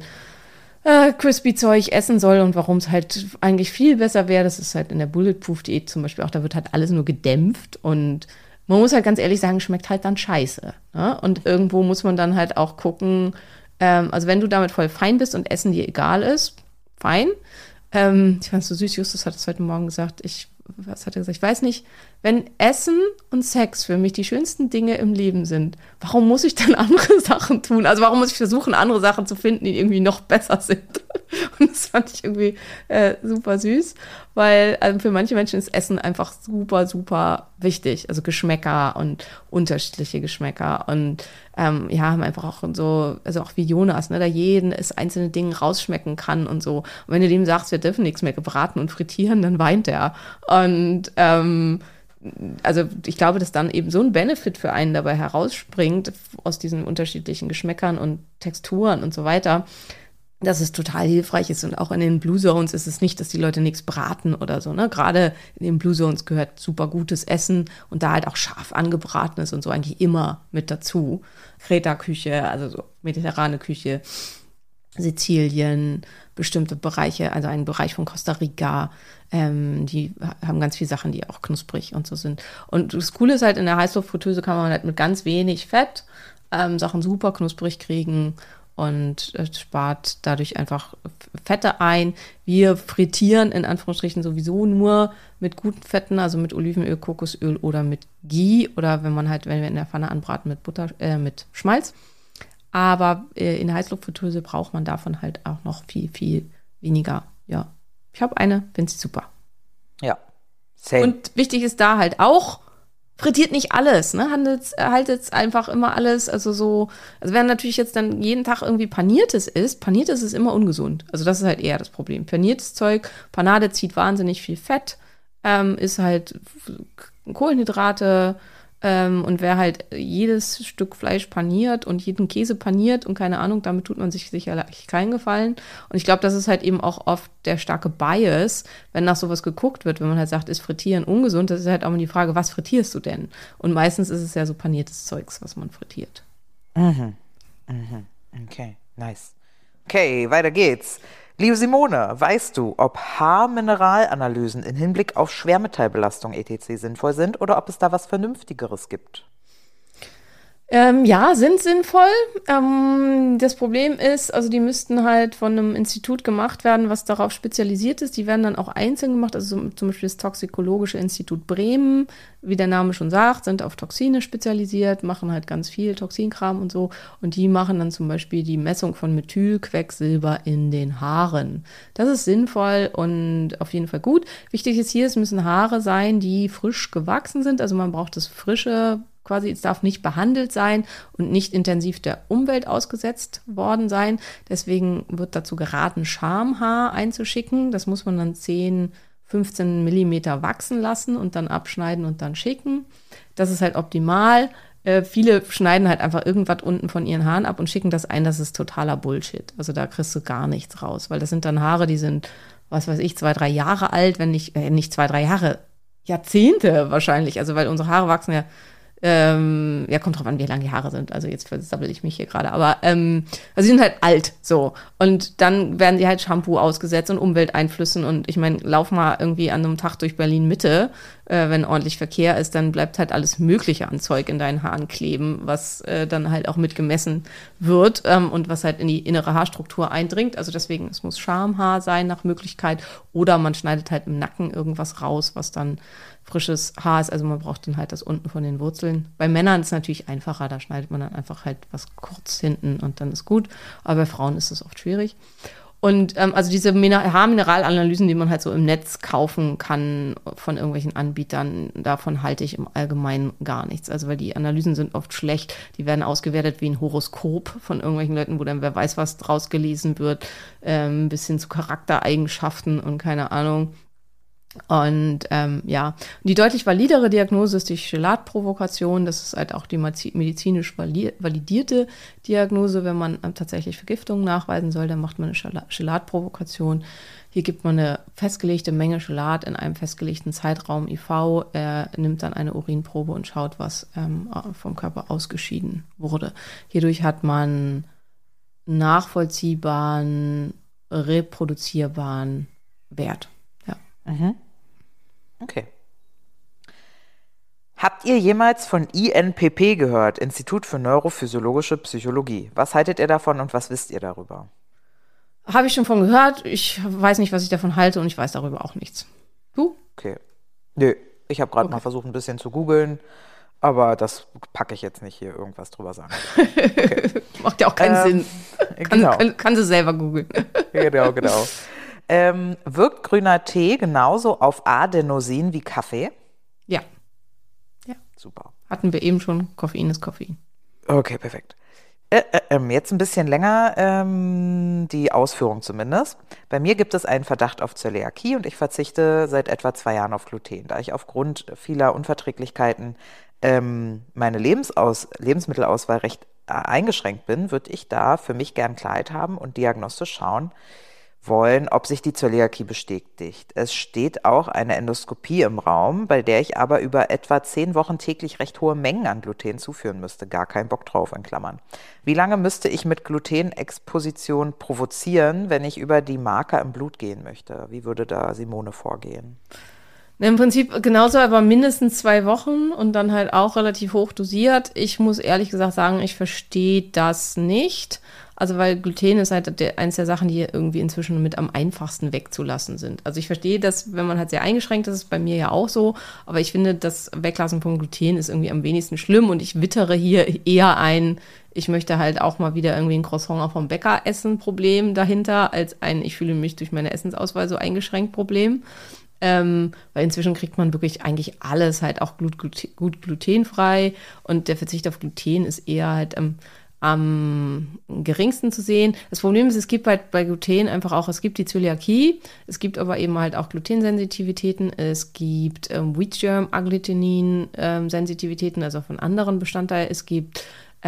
Speaker 5: äh, Crispy-Zeug essen soll und warum es halt eigentlich viel besser wäre. Das ist halt in der Bulletproof-Diät zum Beispiel auch, da wird halt alles nur gedämpft und man muss halt ganz ehrlich sagen, schmeckt halt dann scheiße. Ne? Und irgendwo muss man dann halt auch gucken, ähm, also wenn du damit voll fein bist und Essen dir egal ist, fein. Ähm, ich fand es so süß, Justus hat es heute Morgen gesagt, ich, was hat er gesagt? Ich weiß nicht, wenn Essen und Sex für mich die schönsten Dinge im Leben sind, warum muss ich dann andere Sachen tun? Also warum muss ich versuchen, andere Sachen zu finden, die irgendwie noch besser sind? Und das fand ich irgendwie äh, super süß, weil also für manche Menschen ist Essen einfach super, super wichtig. Also Geschmäcker und unterschiedliche Geschmäcker und ähm, ja, haben einfach auch so, also auch wie Jonas, ne, da jeden es einzelne Dinge rausschmecken kann und so. Und wenn du dem sagst, wir dürfen nichts mehr gebraten und frittieren, dann weint er. Und ähm, also ich glaube, dass dann eben so ein Benefit für einen dabei herausspringt aus diesen unterschiedlichen Geschmäckern und Texturen und so weiter, dass es total hilfreich ist. Und auch in den Blue Zones ist es nicht, dass die Leute nichts braten oder so. Ne? Gerade in den Blue Zones gehört super gutes Essen und da halt auch scharf angebratenes und so eigentlich immer mit dazu. Kreta-Küche, also so mediterrane Küche, Sizilien, bestimmte Bereiche, also einen Bereich von Costa Rica, ähm, die haben ganz viele Sachen, die auch knusprig und so sind. Und das Coole ist halt, in der Heißluftfritteuse kann man halt mit ganz wenig Fett ähm, Sachen super knusprig kriegen und äh, spart dadurch einfach Fette ein. Wir frittieren in Anführungsstrichen sowieso nur mit guten Fetten, also mit Olivenöl, Kokosöl oder mit Ghee oder wenn man halt, wenn wir in der Pfanne anbraten, mit Butter, äh, mit Schmalz. Aber äh, in der Heißluftfritteuse braucht man davon halt auch noch viel, viel weniger. Ja, ich habe eine, finde sie super.
Speaker 2: Ja, same.
Speaker 5: Und wichtig ist da halt auch, frittiert nicht alles, ne? Handelt, haltet einfach immer alles, also so, also wenn natürlich jetzt dann jeden Tag irgendwie Paniertes ist, Paniertes ist immer ungesund. Also das ist halt eher das Problem. Paniertes Zeug, Panade zieht wahnsinnig viel Fett, ähm, ist halt Kohlenhydrate, ähm, und wer halt jedes Stück Fleisch paniert und jeden Käse paniert und keine Ahnung, damit tut man sich sicherlich keinen Gefallen. Und ich glaube, das ist halt eben auch oft der starke Bias, wenn nach sowas geguckt wird, wenn man halt sagt, ist Frittieren ungesund, das ist halt auch immer die Frage, was frittierst du denn? Und meistens ist es ja so paniertes Zeugs, was man frittiert.
Speaker 2: Mhm. Mhm. Okay, nice. Okay, weiter geht's. Liebe Simone, weißt du, ob Haarmineralanalysen im Hinblick auf Schwermetallbelastung et cetera sinnvoll sind oder ob es da was Vernünftigeres gibt?
Speaker 5: Ähm, ja, sind sinnvoll. Ähm, das Problem ist, also die müssten halt von einem Institut gemacht werden, was darauf spezialisiert ist. Die werden dann auch einzeln gemacht, also zum, zum Beispiel das Toxikologische Institut Bremen, wie der Name schon sagt, sind auf Toxine spezialisiert, machen halt ganz viel Toxinkram und so. Und die machen dann zum Beispiel die Messung von Methylquecksilber in den Haaren. Das ist sinnvoll und auf jeden Fall gut. Wichtig ist hier, es müssen Haare sein, die frisch gewachsen sind. Also man braucht das frische quasi, es darf nicht behandelt sein und nicht intensiv der Umwelt ausgesetzt worden sein. Deswegen wird dazu geraten, Schamhaar einzuschicken. Das muss man dann zehn, fünfzehn Millimeter wachsen lassen und dann abschneiden und dann schicken. Das ist halt optimal. Äh, viele schneiden halt einfach irgendwas unten von ihren Haaren ab und schicken das ein. Das ist totaler Bullshit. Also da kriegst du gar nichts raus, weil das sind dann Haare, die sind, was weiß ich, zwei, drei Jahre alt, wenn nicht, äh, nicht zwei, drei Jahre, Jahrzehnte wahrscheinlich. Also weil unsere Haare wachsen ja Ähm, ja, kommt drauf an, wie lang die Haare sind. Also jetzt versabbel ich mich hier gerade. Aber ähm, also sie sind halt alt, so. Und dann werden sie halt Shampoo ausgesetzt und Umwelteinflüssen. Und ich meine, lauf mal irgendwie an einem Tag durch Berlin-Mitte, äh, wenn ordentlich Verkehr ist, dann bleibt halt alles Mögliche an Zeug in deinen Haaren kleben, was äh, dann halt auch mitgemessen wird ähm, und was halt in die innere Haarstruktur eindringt. Also deswegen, es muss Schamhaar sein nach Möglichkeit. Oder man schneidet halt im Nacken irgendwas raus, was dann frisches Haar ist, also man braucht dann halt das unten von den Wurzeln. Bei Männern ist es natürlich einfacher, da schneidet man dann einfach halt was kurz hinten und dann ist gut. Aber bei Frauen ist es oft schwierig. Und ähm, also diese Mineral- Haarmineralanalysen, die man halt so im Netz kaufen kann von irgendwelchen Anbietern, davon halte ich im Allgemeinen gar nichts. Also weil die Analysen sind oft schlecht, die werden ausgewertet wie ein Horoskop von irgendwelchen Leuten, wo dann wer weiß, was draus gelesen wird, ähm, bis hin zu Charaktereigenschaften und keine Ahnung. Und ähm, ja, die deutlich validere Diagnose ist die Chelatprovokation. Das ist halt auch die medizinisch validierte Diagnose. Wenn man ähm, tatsächlich Vergiftung nachweisen soll, dann macht man eine Chelatprovokation. Hier gibt man eine festgelegte Menge Chelat in einem festgelegten Zeitraum I V, äh, nimmt dann eine Urinprobe und schaut, was ähm, vom Körper ausgeschieden wurde. Hierdurch hat man nachvollziehbaren, reproduzierbaren Wert.
Speaker 2: Mhm. Okay. Habt ihr jemals von I N P P gehört? Institut für Neurophysiologische Psychologie. Was haltet ihr davon und was wisst ihr darüber?
Speaker 5: Habe ich schon von gehört. Ich weiß nicht, was ich davon halte und ich weiß darüber auch nichts. Du?
Speaker 2: Okay. Nö, ich habe gerade
Speaker 5: Okay.
Speaker 2: mal versucht, ein bisschen zu googeln, aber das packe ich jetzt nicht hier irgendwas drüber sagen. Okay.
Speaker 5: Macht ja auch keinen
Speaker 2: Ähm,
Speaker 5: Sinn. Kann,
Speaker 2: genau.
Speaker 5: kann, kann sie selber googeln.
Speaker 2: Genau, genau. Ähm, wirkt grüner Tee genauso auf Adenosin wie Kaffee?
Speaker 5: Ja,
Speaker 2: Super.
Speaker 5: hatten wir eben schon. Koffein ist Koffein.
Speaker 2: Okay, perfekt. Äh, äh, ähm, jetzt ein bisschen länger ähm, die Ausführung zumindest. Bei mir gibt es einen Verdacht auf Zöliakie und ich verzichte seit etwa zwei Jahren auf Gluten. Da ich aufgrund vieler Unverträglichkeiten ähm, meine Lebensaus Lebensmittelauswahl recht äh, eingeschränkt bin, würde ich da für mich gern Klarheit haben und diagnostisch schauen wollen, ob sich die Zöliakie bestätigt. Es steht auch eine Endoskopie im Raum, bei der ich aber über etwa zehn Wochen täglich recht hohe Mengen an Gluten zuführen müsste. Gar kein Bock drauf, in Klammern. Wie lange müsste ich mit Glutenexposition provozieren, wenn ich über die Marker im Blut gehen möchte? Wie würde da Simone vorgehen?
Speaker 5: Im Prinzip genauso, aber mindestens zwei Wochen und dann halt auch relativ hoch dosiert. Ich muss ehrlich gesagt sagen, ich verstehe das nicht. Also weil Gluten ist halt der, eins der Sachen, die irgendwie inzwischen mit am einfachsten wegzulassen sind. Also ich verstehe das, wenn man halt sehr eingeschränkt ist, ist bei mir ja auch so. Aber ich finde, das Weglassen von Gluten ist irgendwie am wenigsten schlimm. Und ich wittere hier eher ein, ich möchte halt auch mal wieder irgendwie ein Croissant auch vom Bäcker essen Problem dahinter, als ein, ich fühle mich durch meine Essensauswahl so eingeschränkt Problem. Ähm, weil inzwischen kriegt man wirklich eigentlich alles halt auch gut, gut, gut glutenfrei. Und der Verzicht auf Gluten ist eher halt am... am geringsten zu sehen. Das Problem ist, es gibt halt bei Gluten einfach auch, es gibt die Zöliakie, es gibt aber eben halt auch Glutensensitivitäten, es gibt ähm, Wheat-Germ-Agglutinin-Sensitivitäten, also von anderen Bestandteilen. Es gibt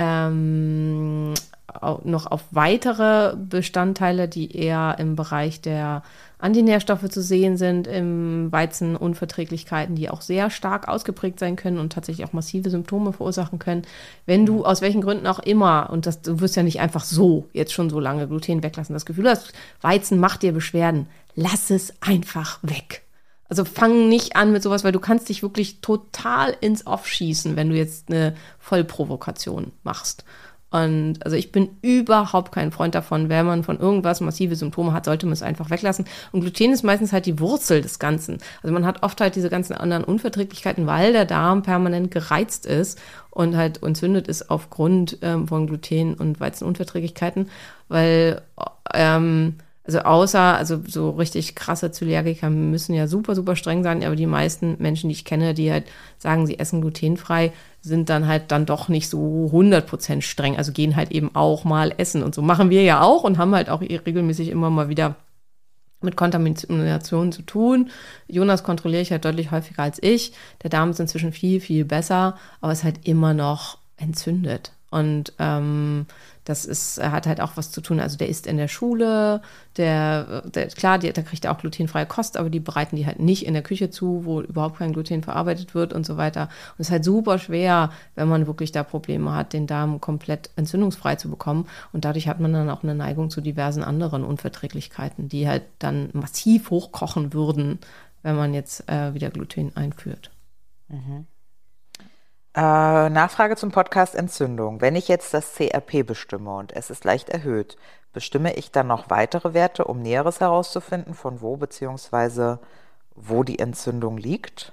Speaker 5: ähm, auch noch auf weitere Bestandteile, die eher im Bereich der Antinährstoffe zu sehen sind, im Weizen Unverträglichkeiten, die auch sehr stark ausgeprägt sein können und tatsächlich auch massive Symptome verursachen können. Wenn du aus welchen Gründen auch immer, und das, du wirst ja nicht einfach so jetzt schon so lange Gluten weglassen, das Gefühl hast, Weizen macht dir Beschwerden, lass es einfach weg. Also fang nicht an mit sowas, weil du kannst dich wirklich total ins Off schießen, wenn du jetzt eine Vollprovokation machst. Und also ich bin überhaupt kein Freund davon, wenn man von irgendwas massive Symptome hat, sollte man es einfach weglassen. Und Gluten ist meistens halt die Wurzel des Ganzen. Also man hat oft halt diese ganzen anderen Unverträglichkeiten, weil der Darm permanent gereizt ist und halt entzündet ist aufgrund ähm, von Gluten- und Weizenunverträglichkeiten, weil ähm, also außer, also so richtig krasse Zöliakiker müssen ja super, super streng sein, aber die meisten Menschen, die ich kenne, die halt sagen, sie essen glutenfrei, sind dann halt dann doch nicht so hundert Prozent streng, also gehen halt eben auch mal essen. Und so machen wir ja auch und haben halt auch regelmäßig immer mal wieder mit Kontamination zu tun. Jonas kontrolliere ich halt deutlich häufiger als ich. Der Darm ist inzwischen viel, viel besser, aber es ist halt immer noch entzündet. Und ähm, das ist, hat halt auch was zu tun. Also der isst in der Schule, der, der klar, der, der kriegt auch glutenfreie Kost, aber die bereiten die halt nicht in der Küche zu, wo überhaupt kein Gluten verarbeitet wird und so weiter. Und es ist halt super schwer, wenn man wirklich da Probleme hat, den Darm komplett entzündungsfrei zu bekommen. Und dadurch hat man dann auch eine Neigung zu diversen anderen Unverträglichkeiten, die halt dann massiv hochkochen würden, wenn man jetzt äh, wieder Gluten einführt.
Speaker 2: Mhm. Äh, Nachfrage zum Podcast Entzündung. Wenn ich jetzt das C R P bestimme und es ist leicht erhöht, bestimme ich dann noch weitere Werte, um Näheres herauszufinden, von wo bzw. wo die Entzündung liegt?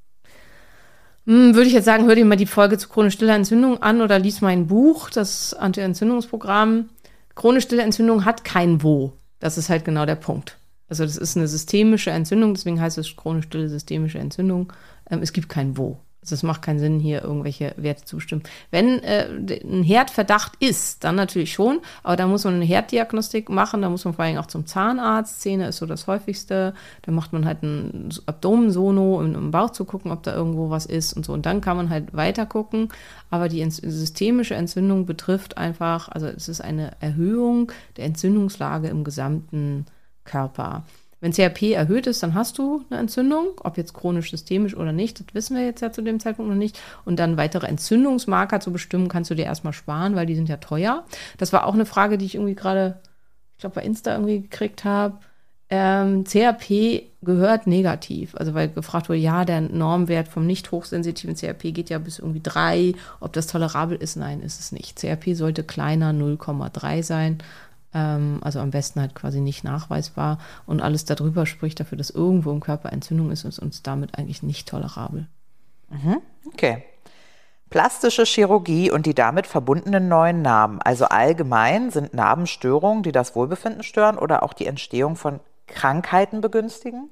Speaker 5: Hm, würde ich jetzt sagen, hör dir mal die Folge zu chronisch stiller Entzündung an oder lies mein Buch, das Anti-Entzündungsprogramm. Chronisch stille Entzündung hat kein Wo. Das ist halt genau der Punkt. Also das ist eine systemische Entzündung, deswegen heißt es chronisch stille systemische Entzündung. Ähm, es gibt kein Wo. Also es macht keinen Sinn, hier irgendwelche Werte zu bestimmen. Wenn äh, ein Herdverdacht ist, dann natürlich schon, aber da muss man eine Herddiagnostik machen, da muss man vor allem auch zum Zahnarzt, Zähne ist so das häufigste, da macht man halt ein Abdomensono, um im Bauch zu gucken, ob da irgendwo was ist und so. Und dann kann man halt weiter gucken, aber die ent- systemische Entzündung betrifft einfach, also es ist eine Erhöhung der Entzündungslage im gesamten Körper. Wenn C R P erhöht ist, dann hast du eine Entzündung, ob jetzt chronisch, systemisch oder nicht, das wissen wir jetzt ja zu dem Zeitpunkt noch nicht. Und dann weitere Entzündungsmarker zu bestimmen, kannst du dir erstmal sparen, weil die sind ja teuer. Das war auch eine Frage, die ich irgendwie gerade, ich glaube bei Insta irgendwie gekriegt habe. Ähm, C R P gehört negativ, also weil gefragt wurde, ja, der Normwert vom nicht hochsensitiven C R P geht ja bis irgendwie drei, ob das tolerabel ist, nein, ist es nicht. C R P sollte kleiner null Komma drei sein. Also am besten halt quasi nicht nachweisbar und alles darüber spricht dafür, dass irgendwo im Körper Entzündung ist und uns damit eigentlich nicht tolerabel.
Speaker 2: Mhm. Okay. Plastische Chirurgie und die damit verbundenen neuen Narben. Also allgemein sind Narbenstörungen, die das Wohlbefinden stören oder auch die Entstehung von Krankheiten begünstigen?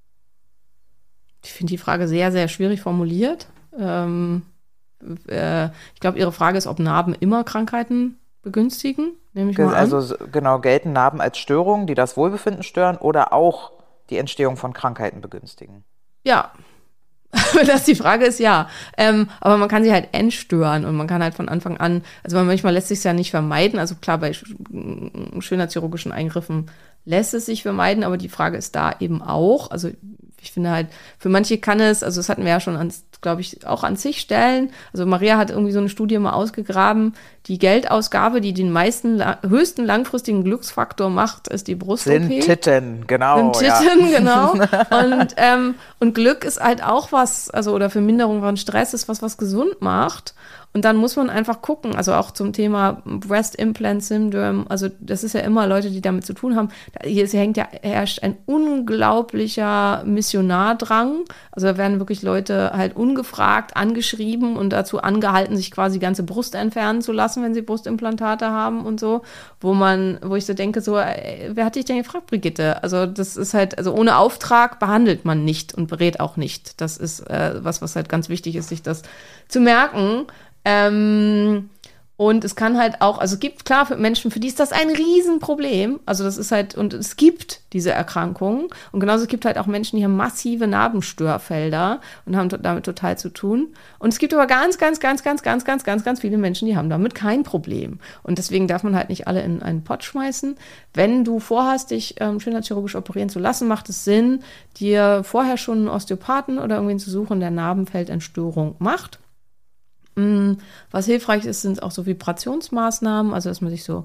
Speaker 5: Ich finde die Frage sehr, sehr schwierig formuliert. Ähm, äh, ich glaube, Ihre Frage ist, ob Narben immer Krankheiten begünstigen, nehme ich mal an.
Speaker 2: Also genau, gelten Narben als Störungen, die das Wohlbefinden stören oder auch die Entstehung von Krankheiten begünstigen?
Speaker 5: Ja, wenn das die Frage ist, ja. Ähm, aber man kann sie halt entstören und man kann halt von Anfang an, also manchmal lässt sich es ja nicht vermeiden, also klar, bei schönheitschirurgischen Eingriffen lässt es sich vermeiden, aber die Frage ist da eben auch, also ich finde halt, für manche kann es, also das hatten wir ja schon, glaube ich, auch an zig Stellen. Also Maria hat irgendwie so eine Studie mal ausgegraben. Die Geldausgabe, die den meisten, la- höchsten langfristigen Glücksfaktor macht, ist die Brust-O P.
Speaker 2: Sind Titten, genau.
Speaker 5: Sind Titten,
Speaker 2: ja.
Speaker 5: genau. Und, ähm, und Glück ist halt auch was, also oder Verminderung von Stress ist was, was gesund macht. Und dann muss man einfach gucken, also auch zum Thema Breast Implant Syndrome, also das ist ja immer Leute, die damit zu tun haben. Hier ist, hängt ja, herrscht ein unglaublicher Missionardrang. Also da werden wirklich Leute halt ungefragt angeschrieben und dazu angehalten, sich quasi ganze Brust entfernen zu lassen, wenn sie Brustimplantate haben und so, wo man, wo ich so denke, so, ey, wer hat dich denn gefragt, Brigitte? Also das ist halt, also ohne Auftrag behandelt man nicht und berät auch nicht. Das ist äh, was, was halt ganz wichtig ist, sich das zu merken. Ähm, und es kann halt auch, also es gibt, klar, für Menschen, für die ist das ein Riesenproblem. Also das ist halt, und es gibt diese Erkrankungen. Und genauso es gibt halt auch Menschen, die haben massive Narbenstörfelder und haben to- damit total zu tun. Und es gibt aber ganz, ganz, ganz, ganz, ganz, ganz, ganz, ganz viele Menschen, die haben damit kein Problem. Und deswegen darf man halt nicht alle in einen Pott schmeißen. Wenn du vorhast, dich ähm, schönheitschirurgisch operieren zu lassen, macht es Sinn, dir vorher schon einen Osteopathen oder irgendwen zu suchen, der Narbenfeldentstörung macht. Was hilfreich ist, sind auch so Vibrationsmaßnahmen, also dass man sich so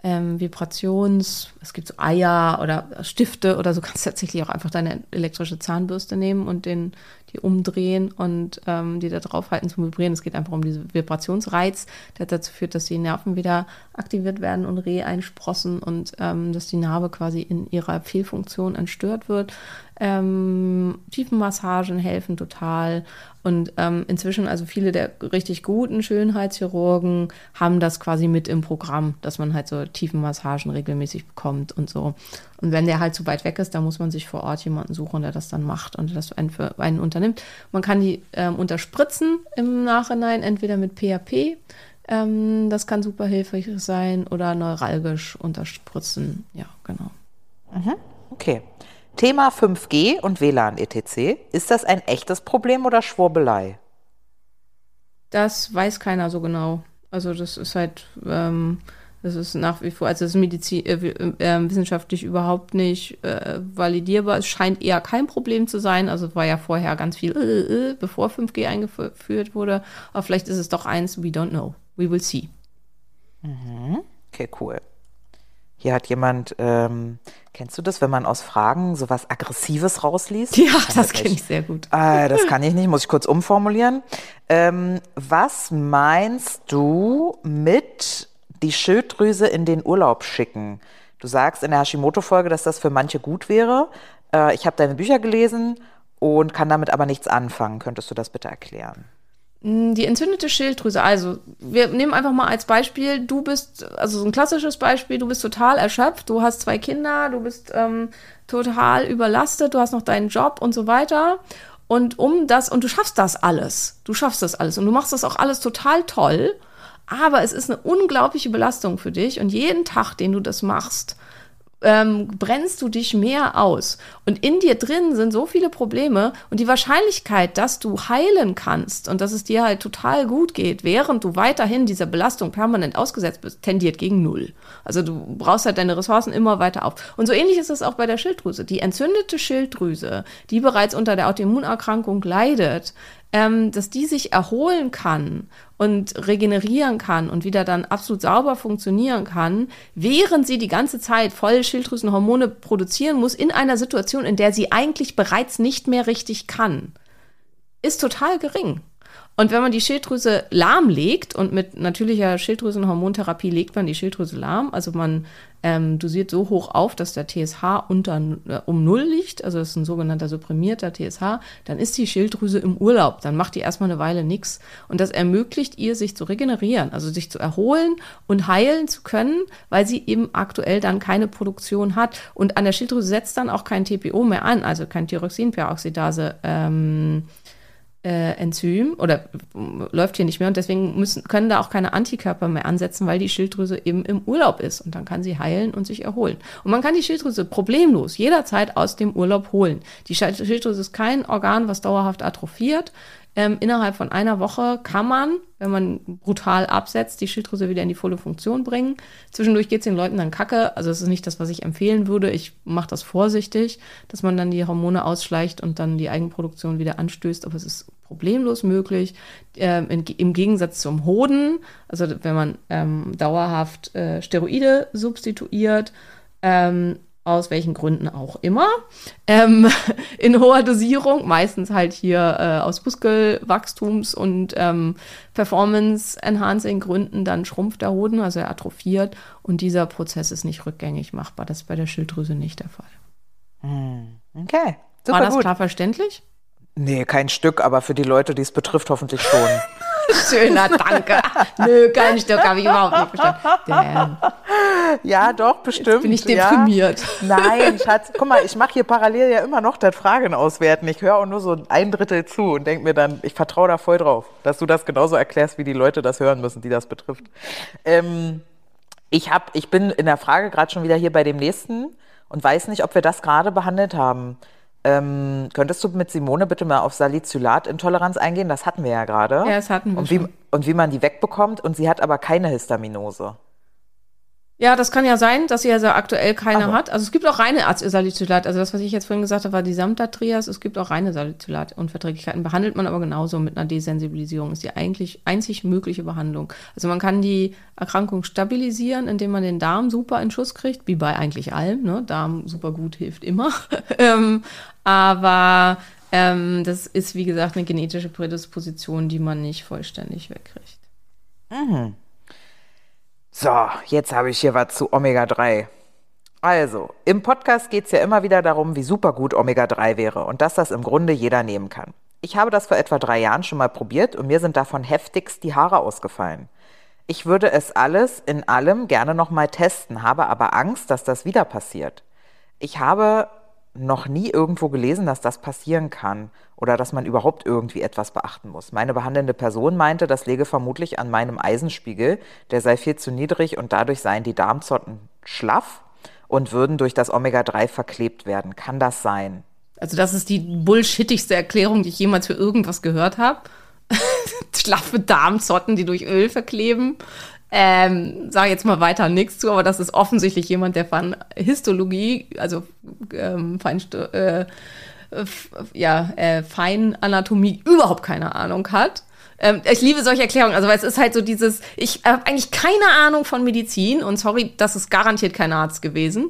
Speaker 5: ähm, Vibrations, es gibt so Eier oder Stifte oder so, kannst du tatsächlich auch einfach deine elektrische Zahnbürste nehmen und den, die umdrehen und ähm, die da draufhalten zum Vibrieren. Es geht einfach um diesen Vibrationsreiz, der dazu führt, dass die Nerven wieder aktiviert werden und re-einsprossen und ähm, dass die Narbe quasi in ihrer Fehlfunktion entstört wird. Ähm, Tiefenmassagen helfen total und ähm, inzwischen, also viele der richtig guten Schönheitschirurgen haben das quasi mit im Programm, dass man halt so Tiefenmassagen regelmäßig bekommt und so. Und wenn der halt zu weit weg ist, dann muss man sich vor Ort jemanden suchen, der das dann macht und das einen für einen unternimmt. Man kann die ähm, unterspritzen im Nachhinein, entweder mit P H P, ähm, das kann super hilfreich sein, oder neuralgisch unterspritzen. Ja, genau.
Speaker 2: Mhm. Okay. Thema fünf G und W L A N et cetera. Ist das ein echtes Problem oder Schwurbelei?
Speaker 5: Das weiß keiner so genau. Also das ist halt, ähm, das ist nach wie vor, also das ist Medizin, äh, äh, wissenschaftlich überhaupt nicht äh, validierbar. Es scheint eher kein Problem zu sein. Also es war ja vorher ganz viel, äh, äh, bevor fünf G eingeführt wurde. Aber vielleicht ist es doch eins, we don't know. We will see.
Speaker 2: Mhm. Okay, cool. Hier hat jemand, ähm, kennst du das, wenn man aus Fragen sowas Aggressives rausliest?
Speaker 5: Ja, das kenne ich sehr gut.
Speaker 2: Äh, das kann ich nicht, muss ich kurz umformulieren. Ähm, was meinst du mit die Schilddrüse in den Urlaub schicken? Du sagst in der Hashimoto-Folge, dass das für manche gut wäre. Äh, ich habe deine Bücher gelesen und kann damit aber nichts anfangen. Könntest du das bitte erklären?
Speaker 5: Die entzündete Schilddrüse, also wir nehmen einfach mal als Beispiel, du bist, also so ein klassisches Beispiel, du bist total erschöpft, du hast zwei Kinder, du bist ähm, total überlastet, du hast noch deinen Job und so weiter und um das, und du schaffst das alles, du schaffst das alles und du machst das auch alles total toll, aber es ist eine unglaubliche Belastung für dich und jeden Tag, den du das machst, Ähm, brennst du dich mehr aus. Und in dir drin sind so viele Probleme und die Wahrscheinlichkeit, dass du heilen kannst und dass es dir halt total gut geht, während du weiterhin dieser Belastung permanent ausgesetzt bist, tendiert gegen null. Also du brauchst halt deine Ressourcen immer weiter auf. Und so ähnlich ist es auch bei der Schilddrüse. Die entzündete Schilddrüse, die bereits unter der Autoimmunerkrankung leidet, ähm, dass die sich erholen kann und regenerieren kann und wieder dann absolut sauber funktionieren kann, während sie die ganze Zeit voll Schilddrüsenhormone produzieren muss, in einer Situation, in der sie eigentlich bereits nicht mehr richtig kann, ist total gering. Und wenn man die Schilddrüse lahmlegt, und mit natürlicher Schilddrüsenhormontherapie legt man die Schilddrüse lahm, also man ähm, dosiert so hoch auf, dass der T S H unter äh, um Null liegt, also das ist ein sogenannter supprimierter T S H, dann ist die Schilddrüse im Urlaub, dann macht die erstmal eine Weile nichts. Und das ermöglicht ihr, sich zu regenerieren, also sich zu erholen und heilen zu können, weil sie eben aktuell dann keine Produktion hat. Und an der Schilddrüse setzt dann auch kein T P O mehr an, also kein Thyroxinperoxidase, ähm, Äh, Enzym oder äh, läuft hier nicht mehr und deswegen müssen, können da auch keine Antikörper mehr ansetzen, weil die Schilddrüse eben im Urlaub ist und dann kann sie heilen und sich erholen. Und man kann die Schilddrüse problemlos jederzeit aus dem Urlaub holen. Die Schilddrüse ist kein Organ, was dauerhaft atrophiert. Ähm, innerhalb von einer Woche kann man, wenn man brutal absetzt, die Schilddrüse wieder in die volle Funktion bringen. Zwischendurch geht es den Leuten dann kacke. Also es ist nicht das, was ich empfehlen würde. Ich mache das vorsichtig, dass man dann die Hormone ausschleicht und dann die Eigenproduktion wieder anstößt. Aber es ist problemlos möglich. Ähm, in, im Gegensatz zum Hoden, also wenn man ähm, dauerhaft äh, Steroide substituiert, ähm, aus welchen Gründen auch immer, ähm, in hoher Dosierung, meistens halt hier äh, aus Muskelwachstums- und ähm, Performance-Enhancing-Gründen, dann schrumpft der Hoden, also er atrophiert und dieser Prozess ist nicht rückgängig machbar. Das ist bei der Schilddrüse nicht der Fall.
Speaker 2: Okay, super.
Speaker 5: War das
Speaker 2: gut.
Speaker 5: klar verständlich?
Speaker 2: Nee, kein Stück, aber für die Leute, die es betrifft, hoffentlich schon.
Speaker 5: Schöner, danke. Nö, kein Stück, habe ich überhaupt nicht verstanden. Damn.
Speaker 2: Ja, doch, bestimmt.
Speaker 5: Jetzt bin ich deprimiert.
Speaker 2: Ja. Nein, Schatz, guck mal, ich mache hier parallel ja immer noch das Fragen auswerten. Ich höre auch nur so ein Drittel zu und denke mir dann, ich vertraue da voll drauf, dass du das genauso erklärst, wie die Leute das hören müssen, die das betrifft. Ähm, ich, hab, ich bin in der Frage gerade schon wieder hier bei dem nächsten und weiß nicht, ob wir das gerade behandelt haben. Ähm, könntest du mit Simone bitte mal auf Salicylat-Intoleranz eingehen? Das hatten wir ja gerade.
Speaker 5: Ja, das hatten wir
Speaker 2: und wie,
Speaker 5: schon.
Speaker 2: und wie man die wegbekommt. Und sie hat aber keine Histaminose.
Speaker 5: Ja, das kann ja sein, dass sie also aktuell keine
Speaker 2: Also.
Speaker 5: hat. Also es gibt auch reine Acylsalicylate. Also das, was ich jetzt vorhin gesagt habe, war die Samta-Trias. Es gibt auch reine Salicylat-Unverträglichkeiten. Behandelt man aber genauso mit einer Desensibilisierung. Ist die eigentlich einzig mögliche Behandlung. Also man kann die Erkrankung stabilisieren, indem man den Darm super in Schuss kriegt, wie bei eigentlich allem. Ne? Darm super gut hilft immer. ähm, aber ähm, das ist, wie gesagt, eine genetische Prädisposition, die man nicht vollständig wegkriegt.
Speaker 2: Mhm. So, jetzt habe ich hier was zu Omega drei. Also, im Podcast geht es ja immer wieder darum, wie super gut Omega drei wäre und dass das im Grunde jeder nehmen kann. Ich habe das vor etwa drei Jahren schon mal probiert und mir sind davon heftigst die Haare ausgefallen. Ich würde es alles in allem gerne noch mal testen, habe aber Angst, dass das wieder passiert. Ich habe noch nie irgendwo gelesen, dass das passieren kann oder dass man überhaupt irgendwie etwas beachten muss. Meine behandelnde Person meinte, das läge vermutlich an meinem Eisenspiegel, der sei viel zu niedrig und dadurch seien die Darmzotten schlaff und würden durch das Omega drei verklebt werden. Kann das sein?
Speaker 5: Also das ist die bullshittigste Erklärung, die ich jemals für irgendwas gehört habe. Schlaffe Darmzotten, die durch Öl verkleben. Ähm, sage jetzt mal weiter nichts zu, aber das ist offensichtlich jemand, der von Histologie, also ähm, Feinsto- äh, f- ja, äh, Feinanatomie überhaupt keine Ahnung hat. Ähm, ich liebe solche Erklärungen, also weil es ist halt so dieses, ich habe eigentlich keine Ahnung von Medizin und sorry, das ist garantiert kein Arzt gewesen.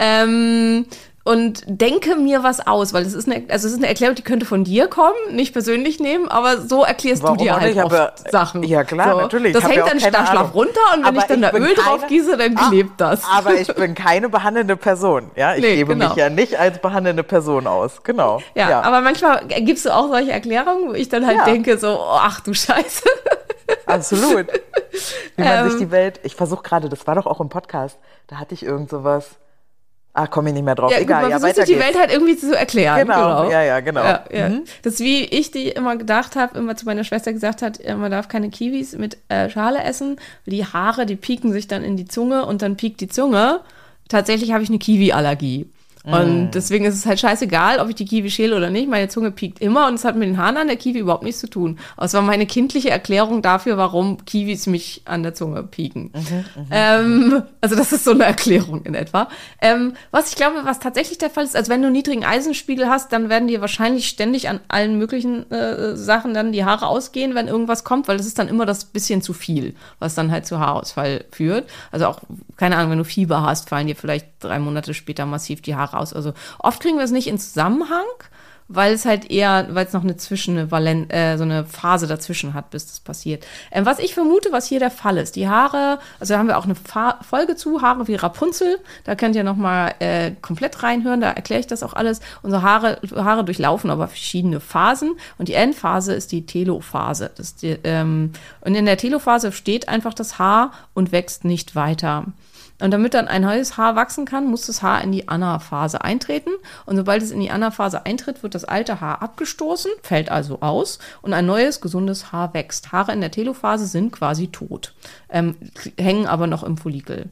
Speaker 5: Ähm, und denke mir was aus, weil es ist eine, also es ist eine Erklärung, die könnte von dir kommen, nicht persönlich nehmen, aber so erklärst
Speaker 2: Warum
Speaker 5: du dir
Speaker 2: auch
Speaker 5: halt
Speaker 2: nicht?
Speaker 5: oft
Speaker 2: Aber,
Speaker 5: Sachen.
Speaker 2: ja, klar,
Speaker 5: so.
Speaker 2: natürlich. Ich
Speaker 5: Das
Speaker 2: hab
Speaker 5: hängt
Speaker 2: ja auch
Speaker 5: dann
Speaker 2: keine
Speaker 5: da schlaff
Speaker 2: Ahnung.
Speaker 5: runter und wenn
Speaker 2: Aber
Speaker 5: ich dann da
Speaker 2: bin
Speaker 5: Öl drauf
Speaker 2: keine-
Speaker 5: gieße, dann
Speaker 2: Ah,
Speaker 5: klebt das.
Speaker 2: Aber ich bin keine behandelnde Person. Ja, ich
Speaker 5: Nee,
Speaker 2: gebe
Speaker 5: genau.
Speaker 2: mich ja nicht als behandelnde Person aus. Genau.
Speaker 5: Ja, aber manchmal gibst du auch solche Erklärungen, wo ich dann halt
Speaker 2: Ja.
Speaker 5: denke so, oh, ach du Scheiße.
Speaker 2: Absolut. Wie man
Speaker 5: Ähm.
Speaker 2: sich die Welt, ich versuche gerade, das war doch auch im Podcast, da hatte ich irgend sowas, ach, komme ich nicht mehr drauf,
Speaker 5: Ja,
Speaker 2: egal,
Speaker 5: gut, man
Speaker 2: ja,
Speaker 5: versucht
Speaker 2: weiter
Speaker 5: sich die
Speaker 2: geht's.
Speaker 5: Welt halt irgendwie zu erklären.
Speaker 2: Genau, ja, ja, genau.
Speaker 5: Ja, ja.
Speaker 2: Mhm.
Speaker 5: Das ist wie ich die immer gedacht habe, immer zu meiner Schwester gesagt hat, äh, man darf keine Kiwis mit äh, Schale essen, weil die Haare, die pieken sich dann in die Zunge und dann piekt die Zunge. Tatsächlich habe ich eine Kiwi-Allergie. Und deswegen ist es halt scheißegal, ob ich die Kiwi schäle oder nicht. Meine Zunge piekt immer und es hat mit den Haaren an der Kiwi überhaupt nichts zu tun. Aber es war meine kindliche Erklärung dafür, warum Kiwis mich an der Zunge pieken. Mhm, ähm, also das ist so eine Erklärung in etwa. Ähm, was ich glaube, was tatsächlich der Fall ist, also wenn du einen niedrigen Eisenspiegel hast, dann werden dir wahrscheinlich ständig an allen möglichen äh, Sachen dann die Haare ausgehen, wenn irgendwas kommt, weil das ist dann immer das bisschen zu viel, was dann halt zu Haarausfall führt. Also auch, keine Ahnung, wenn du Fieber hast, fallen dir vielleicht drei Monate später massiv die Haare aus. Also oft kriegen wir es nicht in Zusammenhang, weil es halt eher, weil es noch eine zwischen, eine Valen äh, so eine Phase dazwischen hat, bis das passiert. Ähm, was ich vermute, was hier der Fall ist, die Haare, also da haben wir auch eine Fa- Folge zu, Haare wie Rapunzel, da könnt ihr nochmal äh, komplett reinhören, da erkläre ich das auch alles. Unsere Haare, Haare durchlaufen aber verschiedene Phasen und die Endphase ist die Telophase. Das ist die, ähm, und in der Telophase steht einfach das Haar und wächst nicht weiter. Und damit dann ein neues Haar wachsen kann, muss das Haar in die Anaphase eintreten. Und sobald es in die Anaphase eintritt, wird das alte Haar abgestoßen, fällt also aus und ein neues, gesundes Haar wächst. Haare in der Telophase sind quasi tot, ähm, hängen aber noch im Follikel.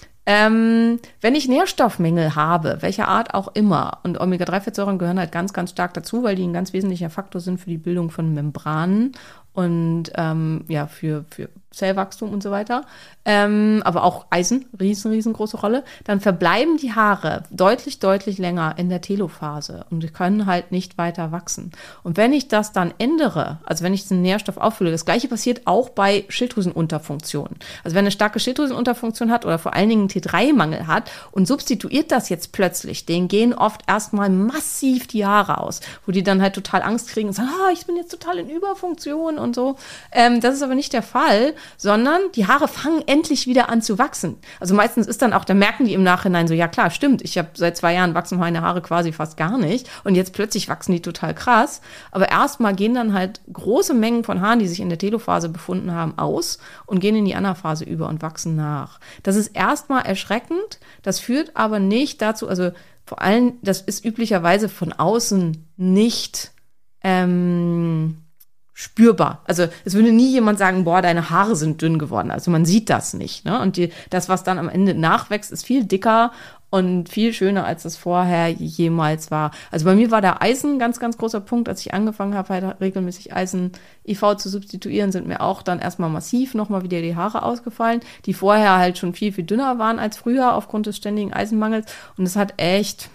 Speaker 5: Ähm, wenn ich Nährstoffmängel habe, welcher Art auch immer, und Omega drei Fettsäuren gehören halt ganz, ganz stark dazu, weil die ein ganz wesentlicher Faktor sind für die Bildung von Membranen und ähm, ja, für, für Zellwachstum und so weiter, ähm, aber auch Eisen, riesen, riesengroße Rolle, dann verbleiben die Haare deutlich, deutlich länger in der Telophase und können halt nicht weiter wachsen. Und wenn ich das dann ändere, also wenn ich diesen Nährstoff auffülle, das Gleiche passiert auch bei Schilddrüsenunterfunktionen. Also wenn eine starke Schilddrüsenunterfunktion hat oder vor allen Dingen T drei Mangel hat und substituiert das jetzt plötzlich, denen gehen oft erstmal massiv die Haare aus, wo die dann halt total Angst kriegen und sagen, ah, ich bin jetzt total in Überfunktion und so. Ähm, das ist aber nicht der Fall, sondern die Haare fangen endlich wieder an zu wachsen. Also meistens ist dann auch, da merken die im Nachhinein so, ja klar, stimmt, ich habe seit zwei Jahren wachsen meine Haare quasi fast gar nicht und jetzt plötzlich wachsen die total krass. Aber erstmal gehen dann halt große Mengen von Haaren, die sich in der Telophase befunden haben, aus und gehen in die Anaphase über und wachsen nach. Das ist erstmal erschreckend, das führt aber nicht dazu, also vor allem, das ist üblicherweise von außen nicht ähm, spürbar. Also es würde nie jemand sagen, boah, deine Haare sind dünn geworden. Also man sieht das nicht. Ne? Und die, das, was dann am Ende nachwächst, ist viel dicker und viel schöner, als das vorher jemals war. Also bei mir war der Eisen ein ganz, ganz großer Punkt. Als ich angefangen habe, halt regelmäßig Eisen-I V zu substituieren, sind mir auch dann erstmal massiv nochmal wieder die Haare ausgefallen, die vorher halt schon viel, viel dünner waren als früher aufgrund des ständigen Eisenmangels. Und es hat echt,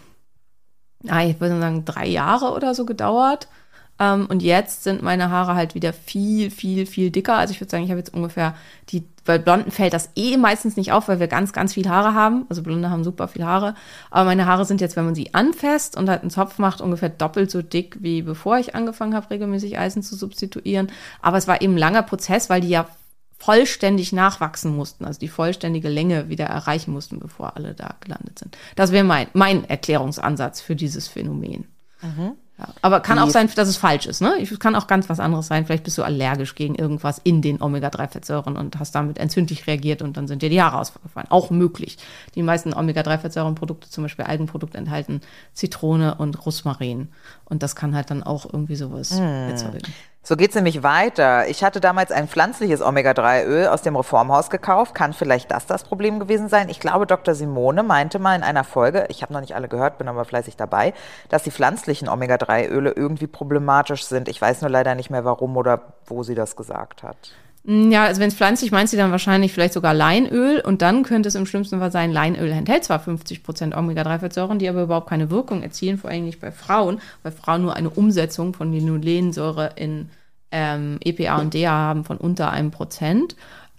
Speaker 5: ja, ich würde sagen, drei Jahre oder so gedauert. Um, und jetzt sind meine Haare halt wieder viel, viel, viel dicker. Also ich würde sagen, ich habe jetzt ungefähr die, bei Blonden fällt das eh meistens nicht auf, weil wir ganz, ganz viel Haare haben. Also Blonde haben super viel Haare. Aber meine Haare sind jetzt, wenn man sie anfasst und halt einen Zopf macht, ungefähr doppelt so dick, wie bevor ich angefangen habe, regelmäßig Eisen zu substituieren. Aber es war eben ein langer Prozess, weil die ja vollständig nachwachsen mussten, also die vollständige Länge wieder erreichen mussten, bevor alle da gelandet sind. Das wäre mein, mein Erklärungsansatz für dieses Phänomen. Mhm. Ja, aber kann auch sein, dass es falsch ist, ne? Es kann auch ganz was anderes sein. Vielleicht bist du allergisch gegen irgendwas in den Omega drei Fettsäuren und hast damit entzündlich reagiert und dann sind dir die Haare ausgefallen. Auch möglich. Die meisten Omega drei Fettsäurenprodukte, zum Beispiel Algenprodukte, enthalten Zitrone und Rosmarin. Und das kann halt dann auch irgendwie sowas hm. erzeugen.
Speaker 2: So geht's nämlich weiter. Ich hatte damals ein pflanzliches Omega drei Öl aus dem Reformhaus gekauft. Kann vielleicht das das Problem gewesen sein? Ich glaube, Doktor Simone meinte mal in einer Folge, ich habe noch nicht alle gehört, bin aber fleißig dabei, dass die pflanzlichen Omega drei Öle irgendwie problematisch sind. Ich weiß nur leider nicht mehr, warum oder wo sie das gesagt hat.
Speaker 5: Ja, also wenn es pflanzlich, meint sie dann wahrscheinlich vielleicht sogar Leinöl und dann könnte es im schlimmsten Fall sein, Leinöl enthält zwar fünfzig Prozent Omega drei Fettsäuren, die aber überhaupt keine Wirkung erzielen, vor allem nicht bei Frauen, weil Frauen nur eine Umsetzung von Linolensäure in ähm, E P A und D H A haben von unter einem Prozent.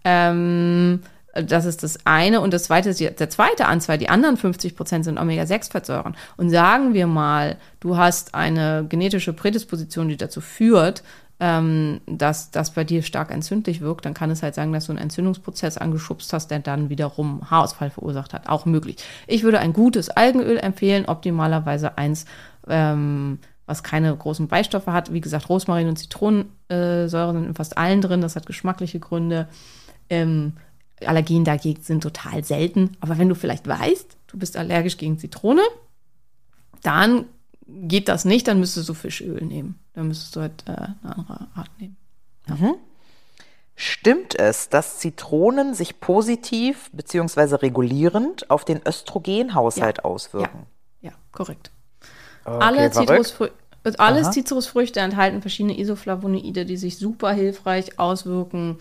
Speaker 5: Ähm, das ist das eine. Und das zweite ist der zweite Anzahl, die anderen fünfzig Prozent sind Omega sechs Fettsäuren. Und sagen wir mal, du hast eine genetische Prädisposition, die dazu führt, Ähm, dass das bei dir stark entzündlich wirkt, dann kann es halt sagen, dass du einen Entzündungsprozess angeschubst hast, der dann wiederum Haarausfall verursacht hat. Auch möglich. Ich würde ein gutes Algenöl empfehlen, optimalerweise eins, ähm, was keine großen Beistoffe hat. Wie gesagt, Rosmarin und Zitronensäure sind in fast allen drin. Das hat geschmackliche Gründe. Ähm, Allergien dagegen sind total selten. Aber wenn du vielleicht weißt, du bist allergisch gegen Zitrone, dann geht das nicht, dann müsstest du Fischöl nehmen. Dann müsstest du halt äh, eine andere Art nehmen. Ja.
Speaker 2: Mhm. Stimmt es, dass Zitronen sich positiv bzw. regulierend auf den Östrogenhaushalt
Speaker 5: ja.
Speaker 2: auswirken?
Speaker 5: Ja, ja, korrekt.
Speaker 2: Okay,
Speaker 5: Alle Zitrusfrü- alles
Speaker 2: Aha.
Speaker 5: Zitrusfrüchte enthalten verschiedene Isoflavonoide, die sich super hilfreich auswirken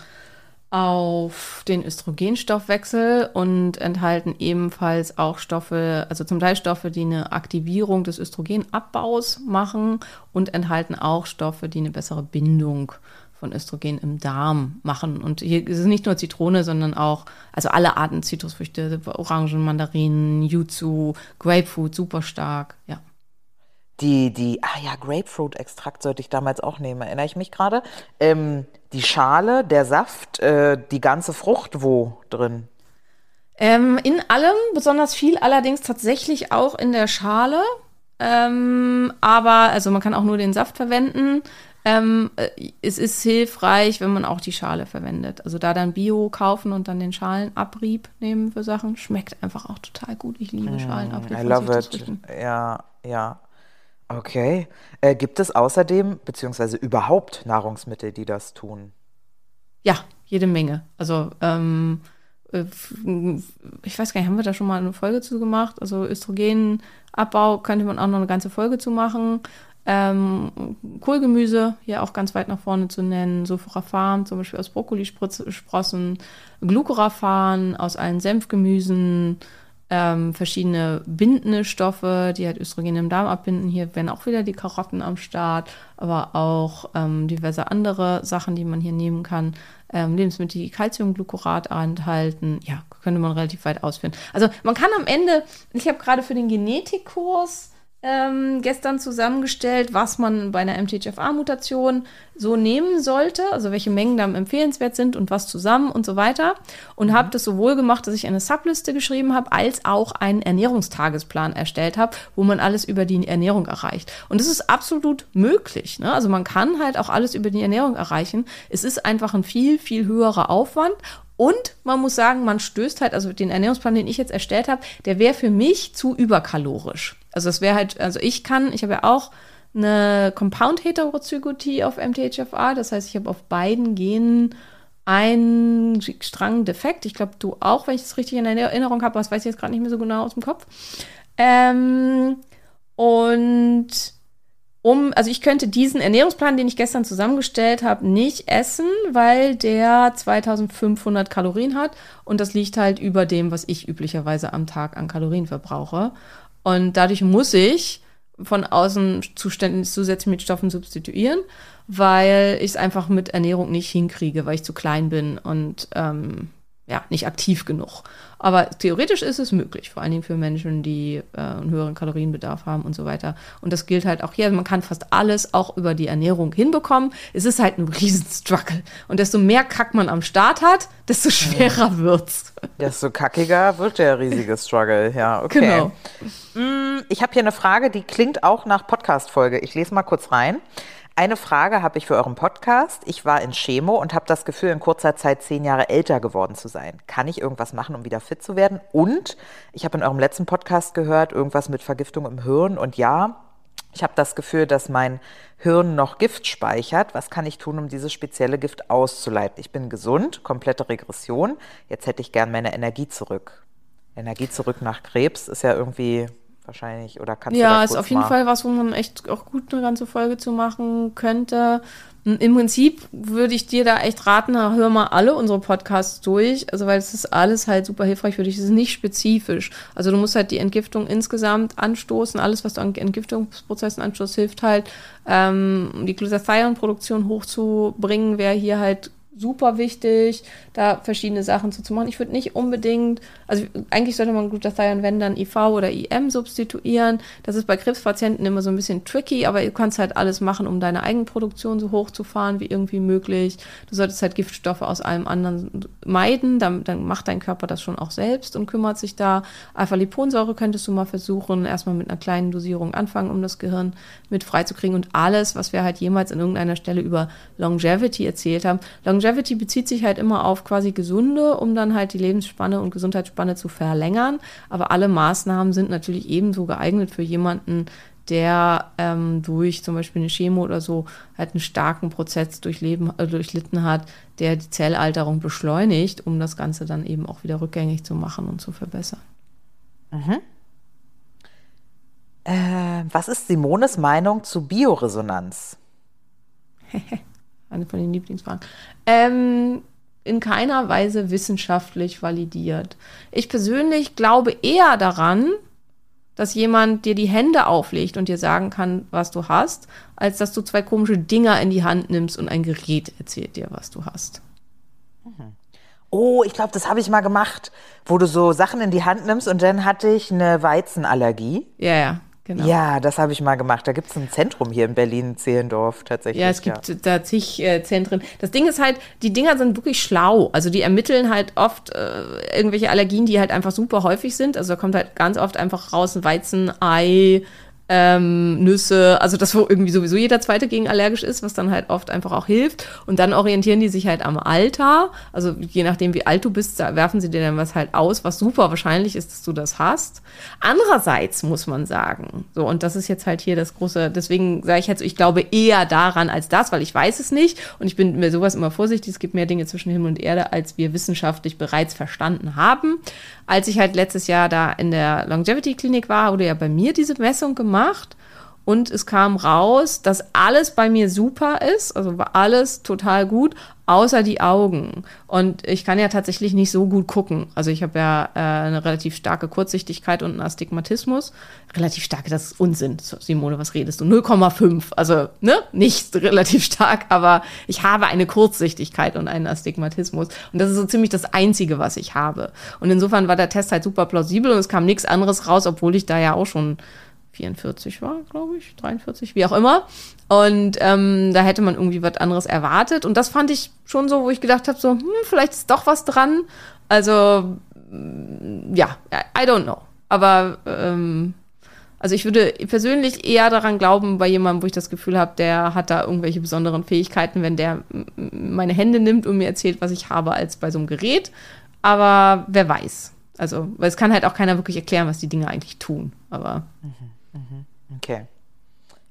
Speaker 5: auf den Östrogenstoffwechsel und enthalten ebenfalls auch Stoffe, also zum Teil Stoffe, die eine Aktivierung des Östrogenabbaus machen und enthalten auch Stoffe, die eine bessere Bindung von Östrogen im Darm machen. Und hier ist es nicht nur Zitrone, sondern auch, also alle Arten Zitrusfrüchte, Orangen, Mandarinen, Yuzu, Grapefruit, super stark, ja.
Speaker 2: Die, die, ah ja, Grapefruit-Extrakt sollte ich damals auch nehmen, erinnere ich mich gerade. Ähm, die Schale, der Saft, äh, die ganze Frucht, wo drin?
Speaker 5: Ähm, in allem, besonders viel allerdings tatsächlich auch in der Schale. Ähm, aber, also man kann auch nur den Saft verwenden. Ähm, es ist hilfreich, wenn man auch die Schale verwendet. Also da dann Bio kaufen und dann den Schalenabrieb nehmen für Sachen. Schmeckt einfach auch total gut. Ich liebe mm, Schalenabrieb.
Speaker 2: I love it. Ja, ja. Okay. Äh, gibt es außerdem, beziehungsweise überhaupt Nahrungsmittel, die das tun?
Speaker 5: Ja, jede Menge. Also, ähm, ich weiß gar nicht, haben wir da schon mal eine Folge zu gemacht? Also Östrogenabbau könnte man auch noch eine ganze Folge zu machen. Ähm, Kohlgemüse, hier auch ganz weit nach vorne zu nennen. Sulforaphan, zum Beispiel aus Brokkolisprossen. Glucoraphan aus allen Senfgemüsen. Ähm, verschiedene bindende Stoffe, die halt Östrogen im Darm abbinden. Hier wären auch wieder die Karotten am Start, aber auch ähm, diverse andere Sachen, die man hier nehmen kann. Ähm, Lebensmittel, die Calciumglucurat enthalten. Ja, könnte man relativ weit ausführen. Also man kann am Ende, ich habe gerade für den Genetikkurs ähm, gestern zusammengestellt, was man bei einer M T H F R-Mutation so nehmen sollte, also welche Mengen da empfehlenswert sind und was zusammen und so weiter. Und mhm. habe das sowohl gemacht, dass ich eine Subliste geschrieben habe, als auch einen Ernährungstagesplan erstellt habe, wo man alles über die Ernährung erreicht. Und das ist absolut möglich, ne? Also man kann halt auch alles über die Ernährung erreichen. Es ist einfach ein viel, viel höherer Aufwand. Und man muss sagen, man stößt halt, also den Ernährungsplan, den ich jetzt erstellt habe, der wäre für mich zu überkalorisch. Also es wäre halt, also ich kann, ich habe ja auch eine Compound-Heterozygotie auf M T H F R. Das heißt, ich habe auf beiden Genen einen Strang defekt. Ich glaube, du auch, wenn ich das richtig in Erinnerung habe, aber das weiß ich jetzt gerade nicht mehr so genau aus dem Kopf. Ähm, und um, also ich könnte diesen Ernährungsplan, den ich gestern zusammengestellt habe, nicht essen, weil der zweitausendfünfhundert Kalorien hat und das liegt halt über dem, was ich üblicherweise am Tag an Kalorien verbrauche. Und dadurch muss ich von außen Zuständen zusätzlich mit Stoffen substituieren, weil ich es einfach mit Ernährung nicht hinkriege, weil ich zu klein bin und ähm, ja, nicht aktiv genug. Aber theoretisch ist es möglich, vor allen Dingen für Menschen, die äh, einen höheren Kalorienbedarf haben und so weiter. Und das gilt halt auch hier. Man kann fast alles auch über die Ernährung hinbekommen. Es ist halt ein Riesenstruggle. Und desto mehr Kack man am Start hat, desto schwerer ja. wird's.
Speaker 2: Desto kackiger wird der riesige Struggle. Ja, okay.
Speaker 5: Genau.
Speaker 2: Ich habe hier eine Frage, die klingt auch nach Podcast-Folge. Ich lese mal kurz rein. Eine Frage habe ich für euren Podcast. Ich war in Chemo und habe das Gefühl, in kurzer Zeit zehn Jahre älter geworden zu sein. Kann ich irgendwas machen, um wieder fit zu werden? Und ich habe in eurem letzten Podcast gehört, irgendwas mit Vergiftung im Hirn. Und ja, ich habe das Gefühl, dass mein Hirn noch Gift speichert. Was kann ich tun, um dieses spezielle Gift auszuleiten? Ich bin gesund, komplette Regression. Jetzt hätte ich gern meine Energie zurück. Energie zurück nach Krebs ist ja irgendwie... wahrscheinlich, oder kannst
Speaker 5: ja,
Speaker 2: du da
Speaker 5: ist
Speaker 2: kurz
Speaker 5: auf jeden
Speaker 2: mal
Speaker 5: Fall was, wo man echt auch gut eine ganze Folge zu machen könnte. Im Prinzip würde ich dir da echt raten, hör mal alle unsere Podcasts durch, also weil es ist alles halt super hilfreich für dich, es ist nicht spezifisch. Also du musst halt die Entgiftung insgesamt anstoßen, alles, was du an Entgiftungsprozessen anstößt, hilft halt, ähm, die Glutathion-Produktion hochzubringen, wäre hier halt super wichtig, da verschiedene Sachen zu machen. Ich würde nicht unbedingt, also eigentlich sollte man Glutathion, wenn dann I V oder I M substituieren. Das ist bei Krebspatienten immer so ein bisschen tricky, aber du kannst halt alles machen, um deine Eigenproduktion so hochzufahren wie irgendwie möglich. Du solltest halt Giftstoffe aus allem anderen meiden, dann, dann macht dein Körper das schon auch selbst und kümmert sich da. Alpha-Liponsäure könntest du mal versuchen, erstmal mit einer kleinen Dosierung anfangen, um das Gehirn mit freizukriegen und alles, was wir halt jemals an irgendeiner Stelle über Longevity erzählt haben. Longevity Longevity bezieht sich halt immer auf quasi Gesunde, um dann halt die Lebensspanne und Gesundheitsspanne zu verlängern. Aber alle Maßnahmen sind natürlich ebenso geeignet für jemanden, der ähm, durch zum Beispiel eine Chemo oder so halt einen starken Prozess durchleben, äh, durchlitten hat, der die Zellalterung beschleunigt, um das Ganze dann eben auch wieder rückgängig zu machen und zu verbessern.
Speaker 2: Mhm. Äh, was ist Simones Meinung zu Bioresonanz?
Speaker 5: Eine von den Lieblingsfragen. Ähm, in keiner Weise wissenschaftlich validiert. Ich persönlich glaube eher daran, dass jemand dir die Hände auflegt und dir sagen kann, was du hast, als dass du zwei komische Dinger in die Hand nimmst und ein Gerät erzählt dir, was du hast.
Speaker 2: Oh, ich glaube, das habe ich mal gemacht, wo du so Sachen in die Hand nimmst und dann hatte ich eine Weizenallergie.
Speaker 5: Ja, ja. Genau.
Speaker 2: Ja, das habe ich mal gemacht. Da gibt es ein Zentrum hier in Berlin-Zehlendorf tatsächlich.
Speaker 5: Ja, es gibt ja. da zig äh, Zentren. Das Ding ist halt, die Dinger sind wirklich schlau. Also die ermitteln halt oft äh, irgendwelche Allergien, die halt einfach super häufig sind. Also da kommt halt ganz oft einfach raus ein Weizen, Ei, ähm, Nüsse, also das, wo irgendwie sowieso jeder Zweite gegen allergisch ist, was dann halt oft einfach auch hilft. Und dann orientieren die sich halt am Alter. Also je nachdem, wie alt du bist, da werfen sie dir dann was halt aus, was super wahrscheinlich ist, dass du das hast. Andererseits muss man sagen, so, und das ist jetzt halt hier das große, deswegen sage ich jetzt, ich glaube eher daran als das, weil ich weiß es nicht und ich bin mir sowas immer vorsichtig, es gibt mehr Dinge zwischen Himmel und Erde, als wir wissenschaftlich bereits verstanden haben. Als ich halt letztes Jahr da in der Longevity-Klinik war, wurde ja bei mir diese Messung gemacht und es kam raus, dass alles bei mir super ist, also war alles total gut, außer die Augen. Und ich kann ja tatsächlich nicht so gut gucken. Also ich habe ja äh, eine relativ starke Kurzsichtigkeit und einen Astigmatismus. Relativ starke, das ist Unsinn. Simone, was redest du? null Komma fünf. Also, ne? Nicht relativ stark, aber ich habe eine Kurzsichtigkeit und einen Astigmatismus. Und das ist so ziemlich das Einzige, was ich habe. Und insofern war der Test halt super plausibel und es kam nichts anderes raus, obwohl ich da ja auch schon vierundvierzig war, glaube ich, dreiundvierzig, wie auch immer. Und ähm, da hätte man irgendwie was anderes erwartet. Und das fand ich schon so, wo ich gedacht habe, so, hm, vielleicht ist doch was dran. Also, ja, I don't know. Aber, ähm, also ich würde persönlich eher daran glauben, bei jemandem, wo ich das Gefühl habe, der hat da irgendwelche besonderen Fähigkeiten, wenn der meine Hände nimmt und mir erzählt, was ich habe, als bei so einem Gerät. Aber wer weiß. Also, weil es kann halt auch keiner wirklich erklären, was die Dinge eigentlich tun. Aber
Speaker 2: okay.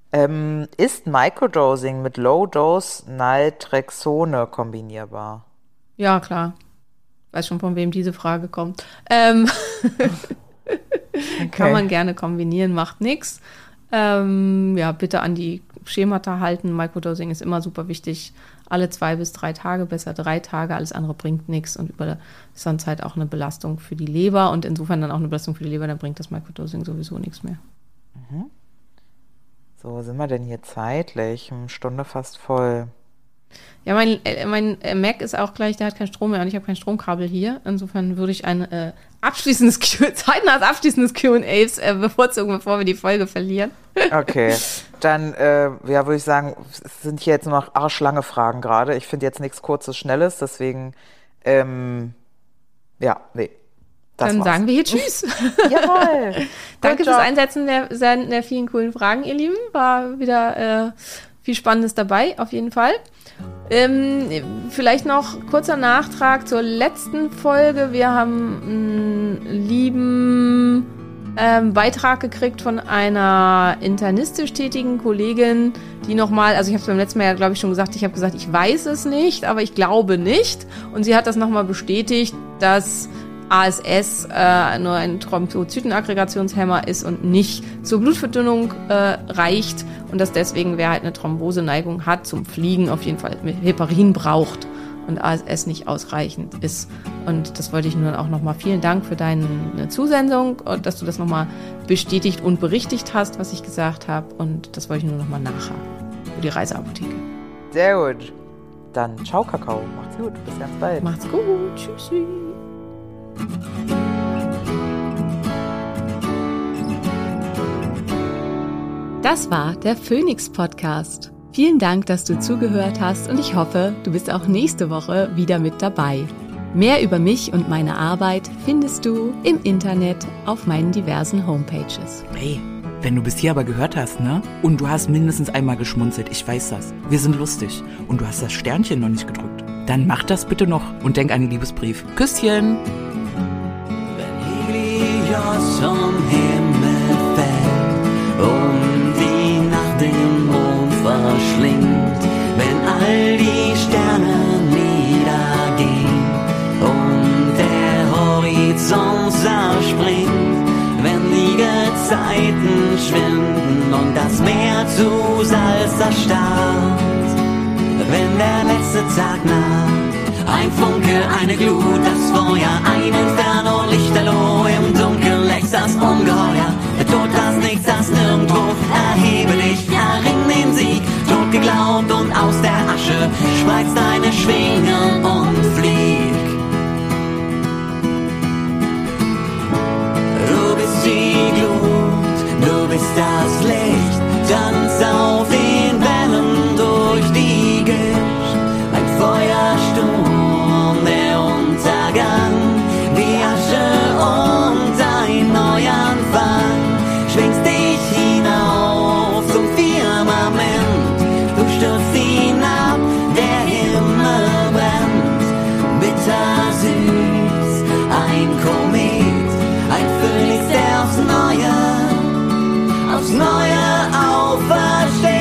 Speaker 2: Ähm, ist Microdosing mit Low-Dose Naltrexone kombinierbar?
Speaker 5: Ja, klar. Weiß schon, von wem diese Frage kommt. Ähm,
Speaker 2: Okay.
Speaker 5: Kann man gerne kombinieren, macht nichts. Ähm, ja, bitte an die Schemata halten. Microdosing ist immer super wichtig. Alle zwei bis drei Tage, besser drei Tage. Alles andere bringt nichts und über ist sonst halt auch eine Belastung für die Leber und insofern dann auch eine Belastung für die Leber, dann bringt das Microdosing sowieso nichts mehr.
Speaker 2: Mhm. So, wo sind wir denn hier zeitlich? Eine Stunde fast voll.
Speaker 5: Ja, mein, äh, mein äh, Mac ist auch gleich, der hat keinen Strom mehr und ich habe kein Stromkabel hier. Insofern würde ich ein äh, abschließendes Q- zeitnahes abschließendes Q und A's äh, bevorzugen, bevor wir die Folge verlieren.
Speaker 2: Okay, dann äh, ja, würde ich sagen, es sind hier jetzt nur noch arschlange Fragen gerade. Ich finde jetzt nichts Kurzes, Schnelles, deswegen ähm, ja, nee. Das
Speaker 5: Dann
Speaker 2: war's.
Speaker 5: sagen wir hier Tschüss.
Speaker 2: Jawohl.
Speaker 5: Danke
Speaker 2: Good
Speaker 5: fürs
Speaker 2: job.
Speaker 5: Einsetzen der, der vielen coolen Fragen, ihr Lieben. War wieder äh, viel Spannendes dabei, auf jeden Fall. Ähm, vielleicht noch kurzer Nachtrag zur letzten Folge. Wir haben einen lieben ähm, Beitrag gekriegt von einer internistisch tätigen Kollegin, die nochmal, also ich habe es beim letzten Mal ja, glaube ich, schon gesagt, ich habe gesagt, ich weiß es nicht, aber ich glaube nicht. Und sie hat das nochmal bestätigt, dass A S S äh, nur ein Thrombozytenaggregationshemmer ist und nicht zur Blutverdünnung äh, reicht und dass deswegen, wer halt eine Thromboseneigung hat, zum Fliegen auf jeden Fall Heparin braucht und A S S nicht ausreichend ist. Und das wollte ich nur auch nochmal, vielen Dank für deine Zusendung und dass du das nochmal bestätigt und berichtigt hast, was ich gesagt habe. Und das wollte ich nur nochmal nachhaken für die Reiseapotheke.
Speaker 2: Sehr gut. Dann ciao, Kakao. Macht's gut. Bis ganz bald.
Speaker 5: Macht's gut. Tschüssi.
Speaker 4: Das war der Phoenix Podcast. Vielen Dank, dass du zugehört hast und ich hoffe, du bist auch nächste Woche wieder mit dabei. Mehr über mich und meine Arbeit findest du im Internet auf meinen diversen Homepages.
Speaker 6: Hey, wenn du bis hier aber gehört hast, ne? Und du hast mindestens einmal geschmunzelt, ich weiß das. Wir sind lustig. Und du hast das Sternchen noch nicht gedrückt. Dann mach das bitte noch und denk an den Liebesbrief. Küsschen!
Speaker 3: Helios vom Himmel fällt und die Nacht den Mond verschlingt, wenn all die Sterne niedergehen und der Horizont zerspringt, wenn die Gezeiten schwinden und das Meer zu Salz erstarrt, wenn der letzte Tag naht. Ein Funke, eine Glut, das Feuer, ein Inferno, Lichterloh, im Dunkeln lächst das Ungeheuer. Der Tod, das Nichts, das Nirgendwo, erhebe dich, erring den Sieg. Tod geglaubt und aus der Asche spreiz deine Schwingen und flieg. Du bist die Glut, du bist das Licht, tanz auf den Wellen durch die Gischt. Ein Feuersturm, der Untergang, die Asche und ein Neuanfang. Schwingst dich hinauf zum Firmament, du stürzt hinab, der Himmel brennt. Bittersüß, ein Komet, ein Phönix, der aufs Neue, aufs Neue aufersteht.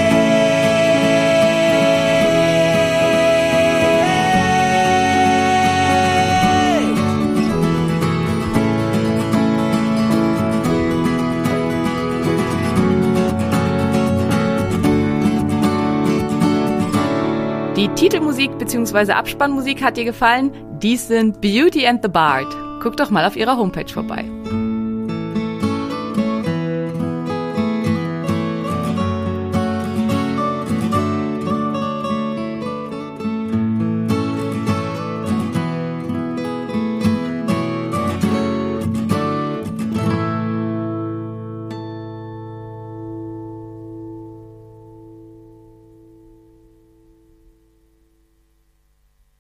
Speaker 1: Die Titelmusik bzw. Abspannmusik hat dir gefallen? Dies sind Beauty and the Bard. Guck doch mal auf ihrer Homepage vorbei.